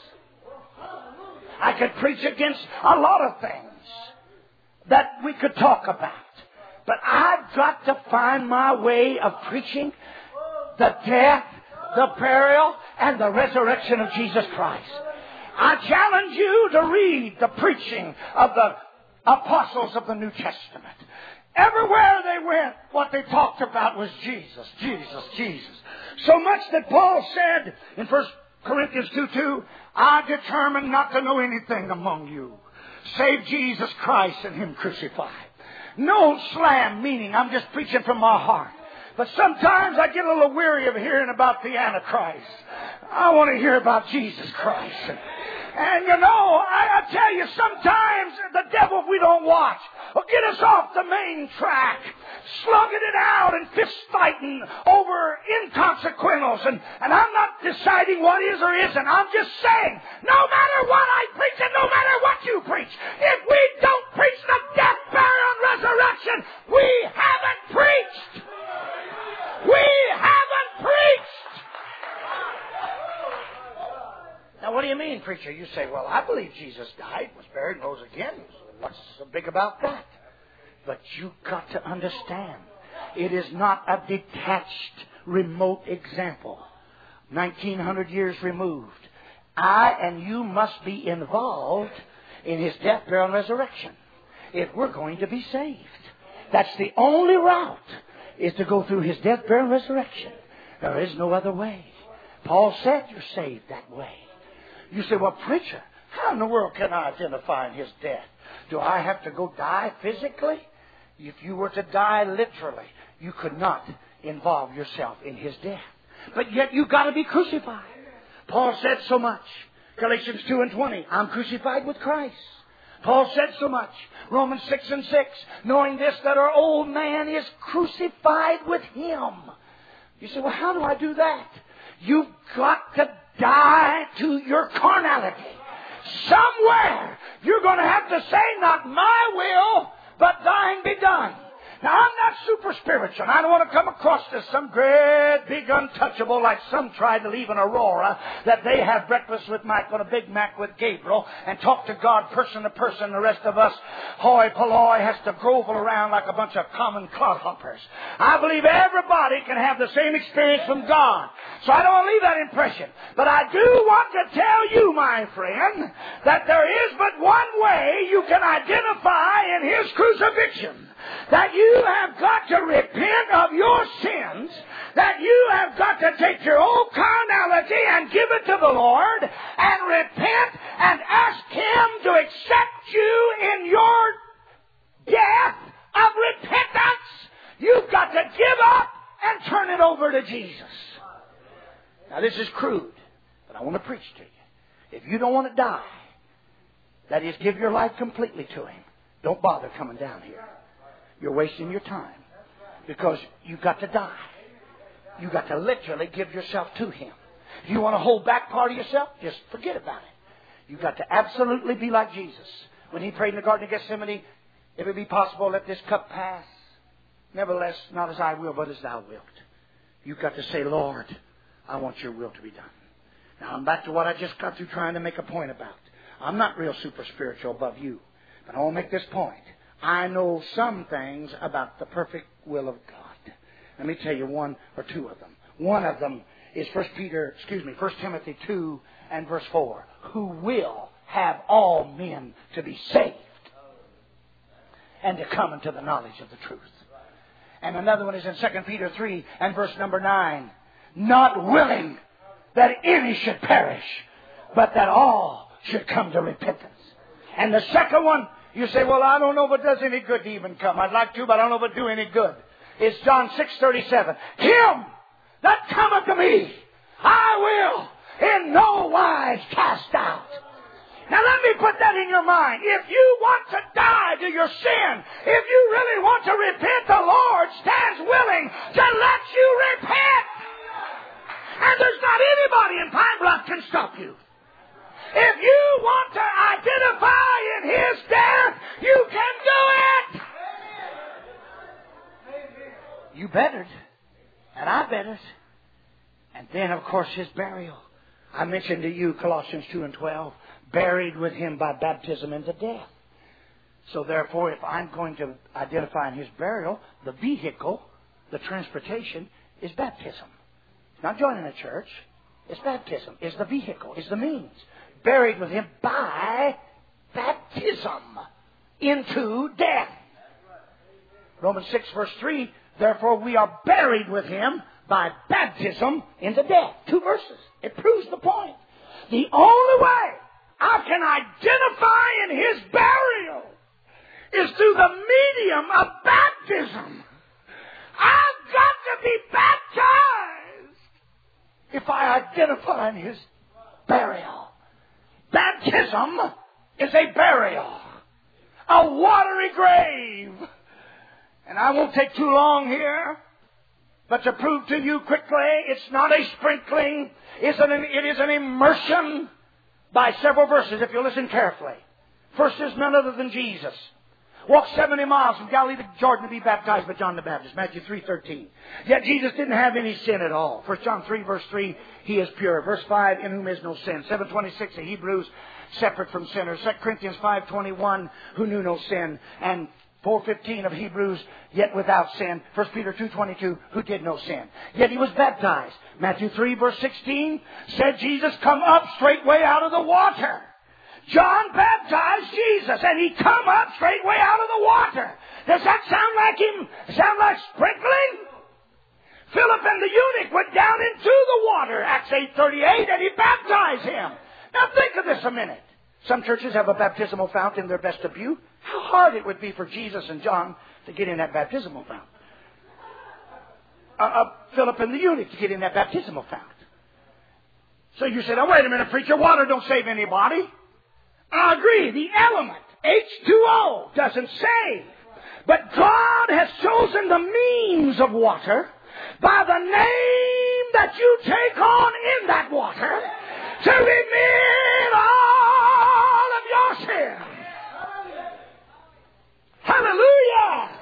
S1: I could preach against a lot of things that we could talk about. But I've got to find my way of preaching the death, the burial, and the resurrection of Jesus Christ. I challenge you to read the preaching of the apostles of the New Testament. Everywhere they went, what they talked about was Jesus, Jesus, Jesus. So much that Paul said in First Corinthians two two, I determined not to know anything among you save Jesus Christ and Him crucified. No slam meaning. I'm just preaching from my heart. But sometimes I get a little weary of hearing about the Antichrist. I want to hear about Jesus Christ. And you know, I, I tell you, sometimes the devil, if we don't watch, will get us off the main track, slugging it out and fist fighting over inconsequentials. And, and I'm not deciding what is or isn't. I'm just saying, no matter what I preach and no matter what you preach, if we don't preach the death, burial, and resurrection, we haven't preached. We haven't preached. Now, what do you mean, preacher? You say, well, I believe Jesus died, was buried, and rose again. What's so big about that? But you've got to understand, it is not a detached, remote example. nineteen hundred years removed. I and you must be involved in His death, burial, and resurrection if we're going to be saved. That's the only route, is to go through His death, burial, and resurrection. There is no other way. Paul said you're saved that way. You say, well, preacher, how in the world can I identify in His death? Do I have to go die physically? If you were to die literally, you could not involve yourself in His death. But yet you've got to be crucified. Paul said so much. Galatians two and twenty, I'm crucified with Christ. Paul said so much. Romans six and six, knowing this, that our old man is crucified with Him. You say, well, how do I do that? You've got to die to your carnality. Somewhere you're going to have to say, not my will, but thine be done. Now, I'm not super spiritual. I don't want to come across as some great, big untouchable like some tried to leave in Aurora, that they have breakfast with Mike on a Big Mac with Gabriel and talk to God person to person. The rest of us, hoi polloi, has to grovel around like a bunch of common clodhoppers. I believe everybody can have the same experience from God. So I don't want to leave that impression. But I do want to tell you, my friend, that there is but one way you can identify in His crucifixion. That you have got to repent of your sins, that you have got to take your old carnality and give it to the Lord, and repent and ask Him to accept you in your death of repentance. You've got to give up and turn it over to Jesus. Now, this is crude, but I want to preach to you. If you don't want to die, that is, give your life completely to Him, don't bother coming down here. You're wasting your time, because you've got to die. You've got to literally give yourself to Him. If you want to hold back part of yourself, just forget about it. You've got to absolutely be like Jesus. When He prayed in the Garden of Gethsemane, if it be possible, let this cup pass. Nevertheless, not as I will, but as Thou wilt. You've got to say, Lord, I want Your will to be done. Now, I'm back to what I just got through trying to make a point about. I'm not real super spiritual above you, but I want to make this point. I know some things about the perfect will of God. Let me tell you one or two of them. One of them is First Peter, excuse me, First Timothy two and verse four. Who will have all men to be saved and to come into the knowledge of the truth. And another one is in Second Peter three and verse number nine. Not willing that any should perish, but that all should come to repentance. And the second one, you say, well, I don't know if it does any good to even come. I'd like to, but I don't know if it do any good. It's John six thirty-seven. Him that cometh to me, I will in no wise cast out. Now let me put that in your mind. If you want to die to your sin, if you really want to repent, the Lord stands willing to let you repent. And there's not anybody in Pine Bluff can stop you. If you want to identify in His death, you can do it. You bettered. And I bettered. And then, of course, His burial. I mentioned to you Colossians two and twelve. Buried with Him by baptism into death. So therefore, if I'm going to identify in His burial, the vehicle, the transportation, is baptism. It's not joining a church. It's baptism. It's the vehicle. It's the means. Buried with Him by baptism into death. Romans six verse three, therefore we are buried with Him by baptism into death. Two verses. It proves the point. The only way I can identify in His burial is through the medium of baptism. I've got to be identifying His burial. Baptism is a burial. A watery grave. And I won't take too long here, but to prove to you quickly, it's not a sprinkling. It's an, it is an immersion by several verses, if you listen carefully. First is none other than Jesus. Walked seventy miles from Galilee to Jordan to be baptized by John the Baptist. Matthew three thirteen. Yet Jesus didn't have any sin at all. First John three verse three, He is pure. Verse five, in whom is no sin. seven twenty-six, the Hebrews, separate from sinners. Second Corinthians five twenty-one, who knew no sin. And four fifteen of Hebrews, yet without sin. First Peter two twenty-two, who did no sin. Yet He was baptized. Matthew three verse sixteen said Jesus come up straightway out of the water. John baptized Jesus, and He come up straightway out of the water. Does that sound like Him? Sound like sprinkling? Philip and the eunuch went down into the water, Acts eight thirty-eight, and He baptized him. Now think of this a minute. Some churches have a baptismal fount in their vestibule. How hard it would be for Jesus and John to get in that baptismal fount. Uh, uh, Philip and the eunuch to get in that baptismal fount. So you say, now wait a minute, preacher, water don't save anybody. I agree, the element, H two O, doesn't save. But God has chosen the means of water by the name that you take on in that water to remit all of your sin. Hallelujah!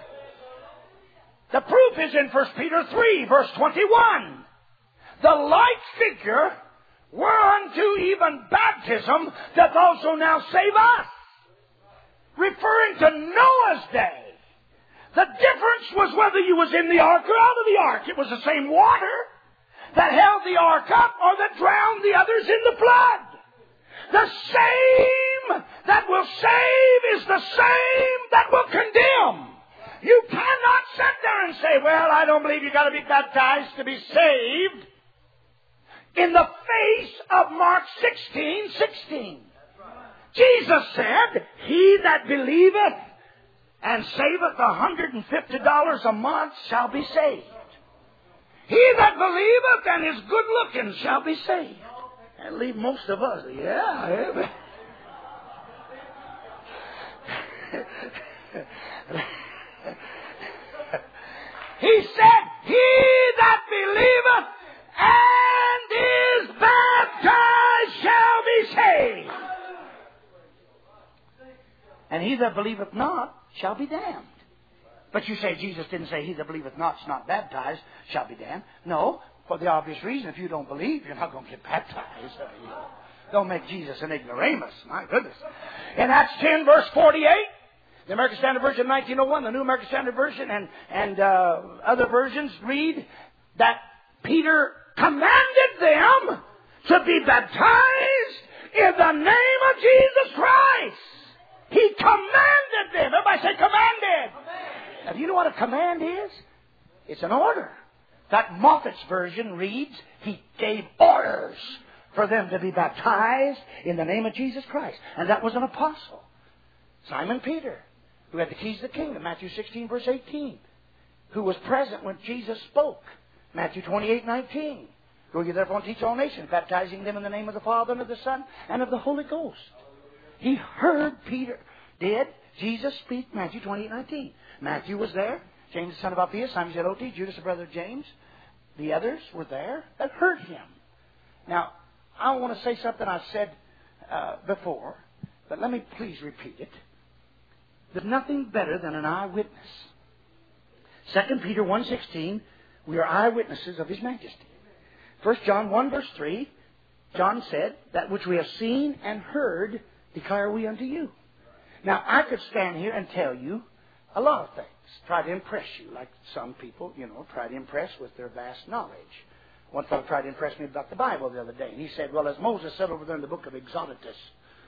S1: The proof is in First Peter three, verse twenty-one. The like figure whereunto even baptism doth also now save us. Referring to Noah's day. The difference was whether you was in the ark or out of the ark. It was the same water that held the ark up or that drowned the others in the flood. The same that will save is the same that will condemn. You cannot sit there and say, well, I don't believe you've got to be baptized to be saved. In the face of Mark sixteen sixteen. Jesus said, he that believeth and saveth one hundred fifty dollars a month shall be saved. He that believeth and is good looking shall be saved. And leave most of us, yeah. Amen. He said, he that believeth and is baptized shall be saved. And he that believeth not shall be damned. But you say Jesus didn't say he that believeth not is not baptized shall be damned. No, for the obvious reason, if you don't believe, you're not going to get baptized. Don't make Jesus an ignoramus. My goodness. In Acts ten, verse forty-eight, the American Standard Version nineteen oh one, the New American Standard Version, and, and uh, other versions read that Peter commanded them to be baptized in the name of Jesus Christ. He commanded them. Everybody say commanded. Command. Now, do you know what a command is? It's an order. That Moffat's version reads, he gave orders for them to be baptized in the name of Jesus Christ. And that was an apostle. Simon Peter, who had the keys to the kingdom, Matthew sixteen, verse eighteen, who was present when Jesus spoke, Matthew twenty-eight, nineteen. Go ye therefore and teach all nations, baptizing them in the name of the Father and of the Son and of the Holy Ghost. He heard Peter, did Jesus speak, Matthew twenty-eight, nineteen. Matthew was there, James the son of Alphaeus, Simon Zelote, Judas the brother of James. The others were there that heard him. Now, I want to say something I said uh, before, but let me please repeat it. There's nothing better than an eyewitness. Second Peter one sixteen, we are eyewitnesses of His majesty. First John one verse three, John said, that which we have seen and heard declare we unto you. Now, I could stand here and tell you a lot of things. Try to impress you, like some people, you know, try to impress with their vast knowledge. One fellow tried to impress me about the Bible the other day, and he said, well, as Moses said over there in the book of Exodus,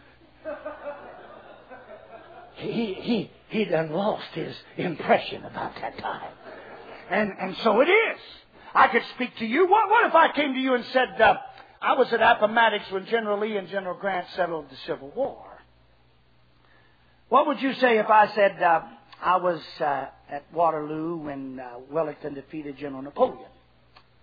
S1: he, he, he done lost his impression about that time. And, and so it is. I could speak to you. What, what if I came to you and said, uh, I was at Appomattox when General Lee and General Grant settled the Civil War. What would you say if I said, uh, I was uh, at Waterloo when uh, Wellington defeated General Napoleon?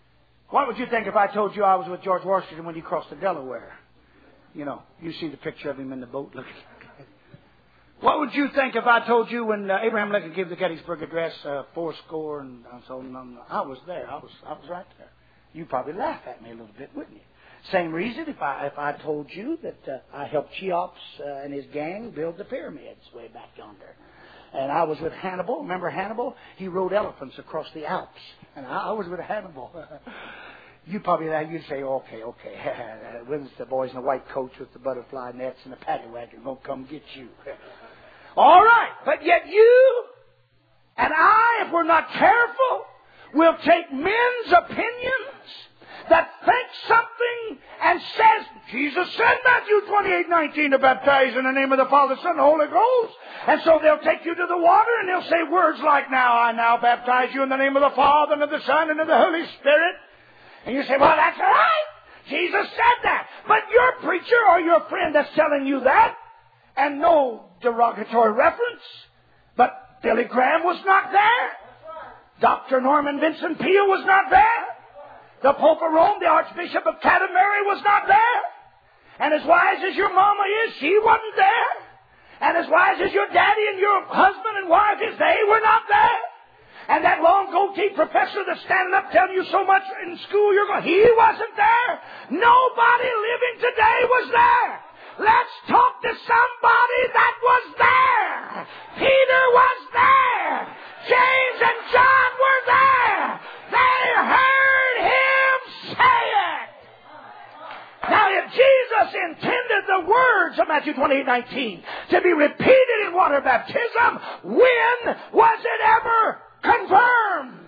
S4: What would you think if I told you I was with George Washington when he crossed the Delaware? You know, you see the picture of him in the boat looking. What would you think if I told you when uh, Abraham Lincoln gave the Gettysburg Address, uh, four score and so on? I was there. I was, I was right there. You'd probably laugh at me a little bit, wouldn't you? Same reason if I if I told you that uh, I helped Cheops uh, and his gang build the pyramids way back yonder. And I was with Hannibal. Remember Hannibal? He rode elephants across the Alps. And I, I was with Hannibal. You probably, you'd say, okay, okay. When's the boys in the white coats with the butterfly nets and the paddy wagon going to come get you? All right. But yet you and I, if we're not careful, will take men's opinions that think something and says, Jesus said Matthew twenty-eight nineteen to baptize in the name of the Father, Son, and Holy Ghost. And so they'll take you to the water and they'll say words like, now I now baptize you in the name of the Father and of the Son and of the Holy Spirit. And you say, well, that's all right. Jesus said that. But your preacher or your friend that's telling you that, and no derogatory reference, but Billy Graham was not there. Doctor Norman Vincent Peale was not there. The Pope of Rome, the Archbishop of Canterbury was not there. And as wise as your mama is, she wasn't there. And as wise as your daddy and your husband and wife is, they were not there. And that long goatee professor that's standing up telling you so much in school you're going, he wasn't there. Nobody living today was there. Let's talk to somebody that was there. Peter was there. James and John were there. They heard him say it. Now, if Jesus intended the words of Matthew twenty-eight nineteen to be repeated in water baptism, when was it ever confirmed?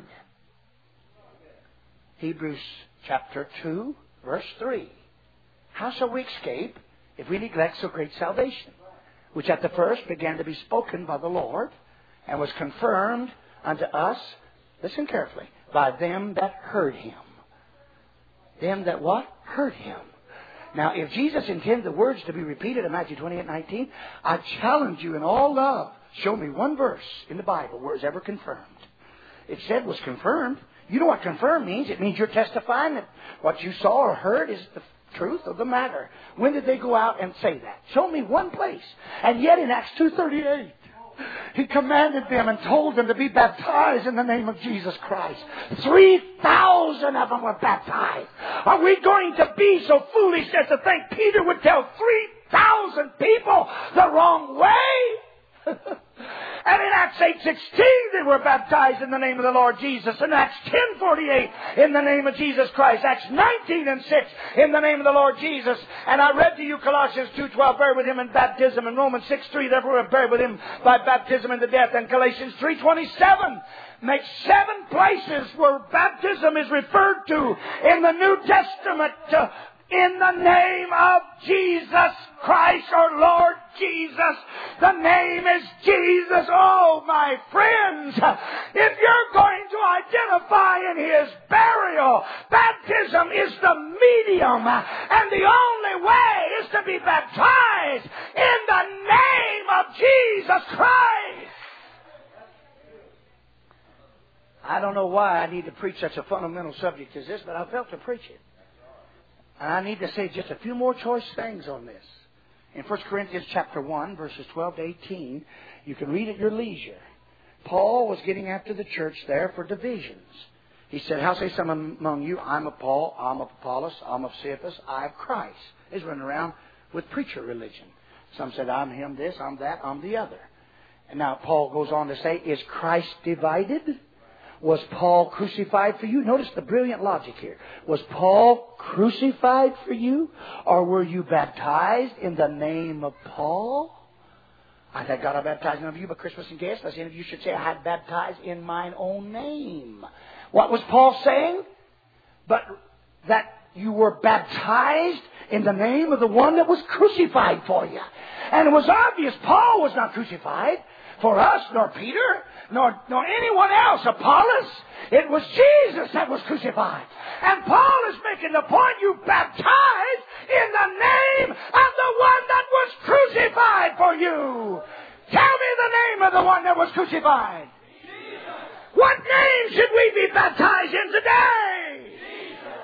S4: Hebrews chapter two, verse three. How shall we escape if we neglect so great salvation, which at the first began to be spoken by the Lord, and was confirmed unto us, listen carefully, by them that heard him. Them that what? Heard him. Now, if Jesus intended the words to be repeated in Matthew twenty-eight nineteen, I challenge you in all love, show me one verse in the Bible where it's ever confirmed. It said was confirmed. You know what confirmed means? It means you're testifying that what you saw or heard is the truth of the matter. When did they go out and say that? Show me one place. And yet in Acts two thirty-eight, he commanded them and told them to be baptized in the name of Jesus Christ. Three thousand of them were baptized. Are we going to be so foolish as to think Peter would tell three thousand people the wrong way? And in Acts eight sixteen, they were baptized in the name of the Lord Jesus. In Acts ten forty-eight, in the name of Jesus Christ. Acts nineteen and six, in the name of the Lord Jesus. And I read to you Colossians two twelve, buried with him in baptism. And Romans six three, therefore we're buried with him by baptism into death. And Galatians three twenty-seven makes seven places where baptism is referred to in the New Testament. Uh, In the name of Jesus Christ, our Lord Jesus. The name is Jesus. Oh, my friends, if you're going to identify in His burial, baptism is the medium, and the only way is to be baptized in the name of Jesus Christ. I don't know why I need to preach such a fundamental subject as this, but I felt to preach it. And I need to say just a few more choice things on this. In First Corinthians chapter one, verses twelve to eighteen, you can read at your leisure. Paul was getting after the church there for divisions. He said, how say some among you, I'm of Paul, I'm of Apollos, I'm of Cephas, I of Christ. He's running around with preacher religion. Some said, I'm him this, I'm that, I'm the other. And now Paul goes on to say, is Christ divided? Was Paul crucified for you? Notice the brilliant logic here. Was Paul crucified for you? Or were you baptized in the name of Paul? I thank God I baptized none of you but Crispus and Gaius. Lest any of you should say I had baptized in mine own name. What was Paul saying? But that you were baptized in the name of the one that was crucified for you. And it was obvious Paul was not crucified for us, nor Peter, nor, nor anyone else, Apollos. It was Jesus that was crucified. And Paul is making the point, you baptized in the name of the one that was crucified for you. Tell me the name of the one that was crucified. Jesus. What name should we be baptized in today? Jesus.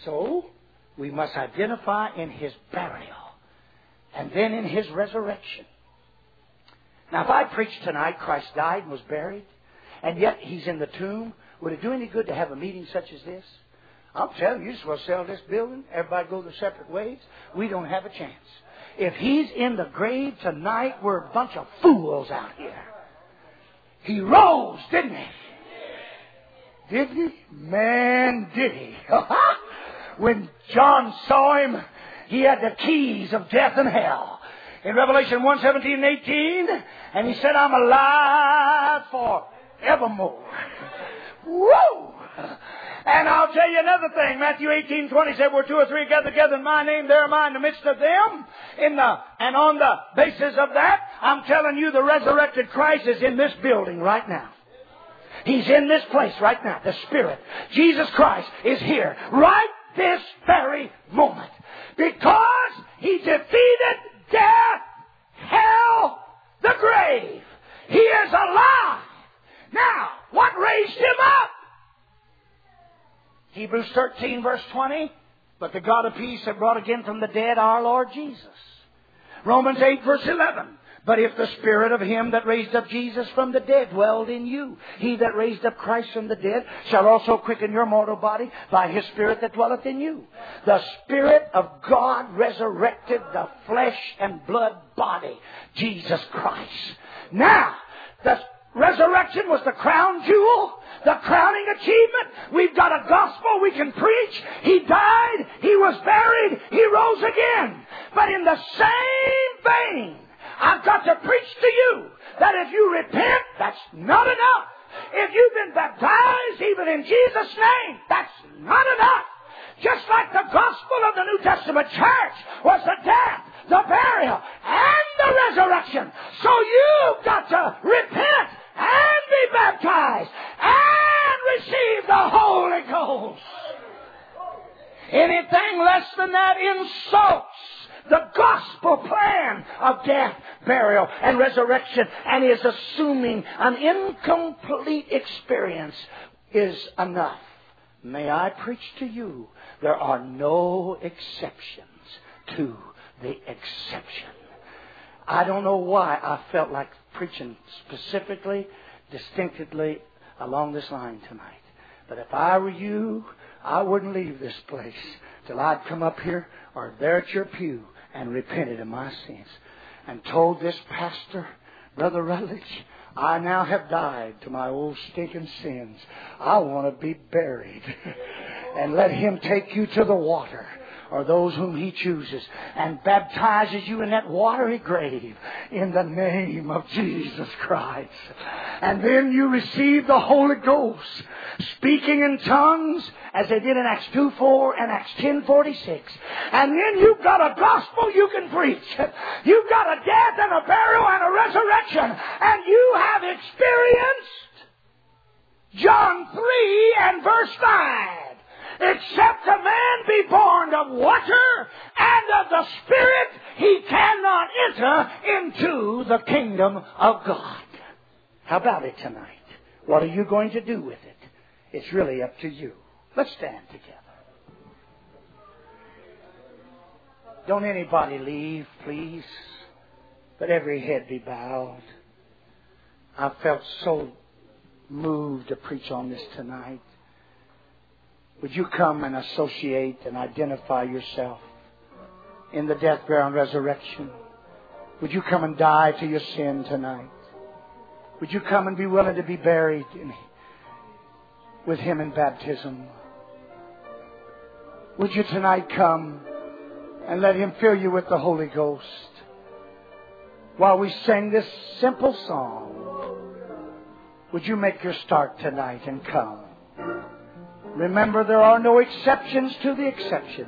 S4: So, we must identify in His burial and then in His resurrection. Now, if I preached tonight, Christ died and was buried, and yet He's in the tomb, would it do any good to have a meeting such as this? I'm telling you, you just want to sell this building, everybody go their separate ways. We don't have a chance. If He's in the grave tonight, we're a bunch of fools out here. He rose, didn't He? Did He? Man, did He. When John saw Him, He had the keys of death and hell. In Revelation one, seventeen and eighteen, and He said, I'm alive forevermore. Woo! And I'll tell you another thing. Matthew eighteen, twenty said, where two or three gather together in my name, there am I in the midst of them. In the, and on the basis of that, I'm telling you the resurrected Christ is in this building right now. He's in this place right now. The Spirit. Jesus Christ is here right this very moment. Because He defeated death, hell, the grave. He is alive. Now, what raised Him up? Hebrews thirteen, verse twenty. But the God of peace hath brought again from the dead our Lord Jesus. Romans eight, verse eleven. But if the Spirit of Him that raised up Jesus from the dead dwelled in you, He that raised up Christ from the dead shall also quicken your mortal body by His Spirit that dwelleth in you. The Spirit of God resurrected the flesh and blood body, Jesus Christ. Now, the resurrection was the crown jewel, the crowning achievement. We've got a gospel we can preach. He died, He was buried, He rose again. But in the same vein, I've got to preach to you that if you repent, that's not enough. If you've been baptized, even in Jesus' name, that's not enough. Just like the gospel of the New Testament church was the death, the burial, and the resurrection. So you've got to repent and be baptized and receive the Holy Ghost. Anything less than that insults the gospel plan of death, burial, and resurrection, and is assuming an incomplete experience is enough. May I preach to you, there are no exceptions to the exception. I don't know why I felt like preaching specifically, distinctively along this line tonight. But if I were you, I wouldn't leave this place till I'd come up here or there at your pew and repented of my sins and told this pastor, Brother Rutledge, I now have died to my old stinking sins. I want to be buried. And let Him take you to the water, or those whom He chooses, and baptizes you in that watery grave in the name of Jesus Christ. And then you receive the Holy Ghost, speaking in tongues, as they did in Acts two four and Acts ten forty-six. And then you've got a gospel you can preach. You've got a death and a burial and a resurrection. And you have experienced John three and verse five. Except a man be born of water and of the Spirit, he cannot enter into the kingdom of God. How about it tonight? What are you going to do with it? It's really up to you. Let's stand together. Don't anybody leave, please. But every head be bowed. I felt so moved to preach on this tonight. Would you come and associate and identify yourself in the death, burial, and resurrection? Would you come and die to your sin tonight? Would you come and be willing to be buried in, with Him in baptism? Would you tonight come and let Him fill you with the Holy Ghost while we sing this simple song? Would you make your start tonight and come? Remember, there are no exceptions to the exception.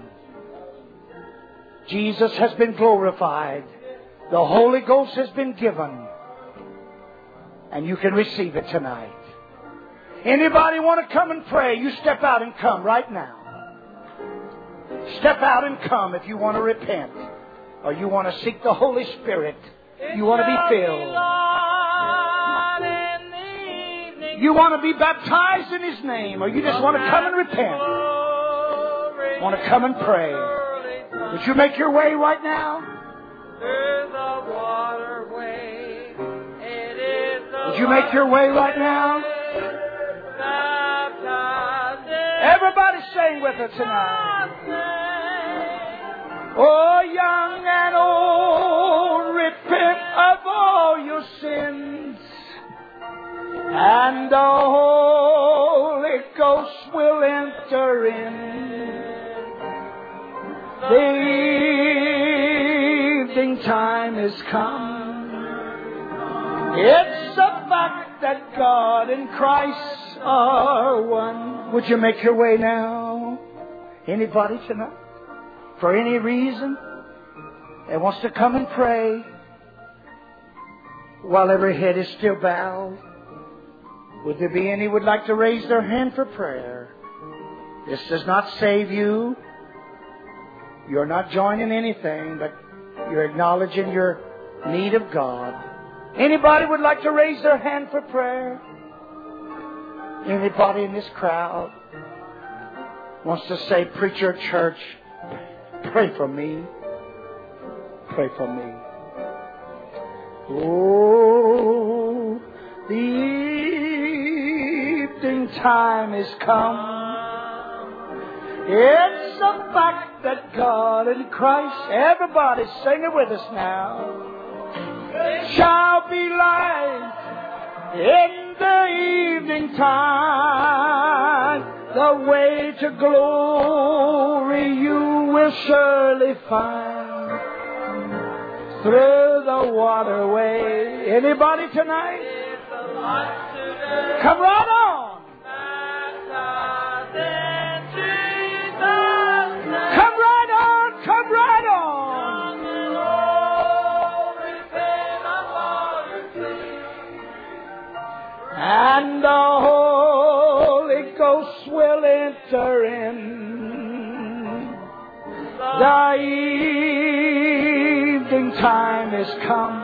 S4: Jesus has been glorified. The Holy Ghost has been given. And you can receive it tonight. Anybody want to come and pray? You step out and come right now. Step out and come if you want to repent. Or you want to seek the Holy Spirit. You want to be filled. You want to be baptized in His name, or you just want to come and repent. want to come and pray. Would you make your way right now?
S3: Through the waterway, it is the
S4: Would you make your way right now? Everybody sing with us tonight. Oh, young and old, repent of all your sins, and the Holy Ghost will enter in. The evening time is come. It's a fact that God and Christ are one. Would you make your way now? Anybody tonight? For any reason that wants to come and pray while every head is still bowed? Would there be any who would like to raise their hand for prayer? This does not save you. You're not joining anything, but you're acknowledging your need of God. Anybody would like to raise their hand for prayer? Anybody in this crowd wants to say, preacher, church, pray for me. Pray for me. Oh, the evening time is come. It's a fact that God and Christ, everybody sing it with us now, shall be light in the evening time. The way to glory you will surely find through the waterway. Anybody tonight? Come right on. Come right on. Come right on. And the Holy Ghost will enter in. The evening time is come.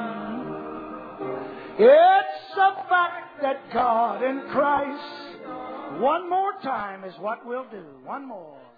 S4: It's a fact that God in Christ, one more time is what we'll do. One more.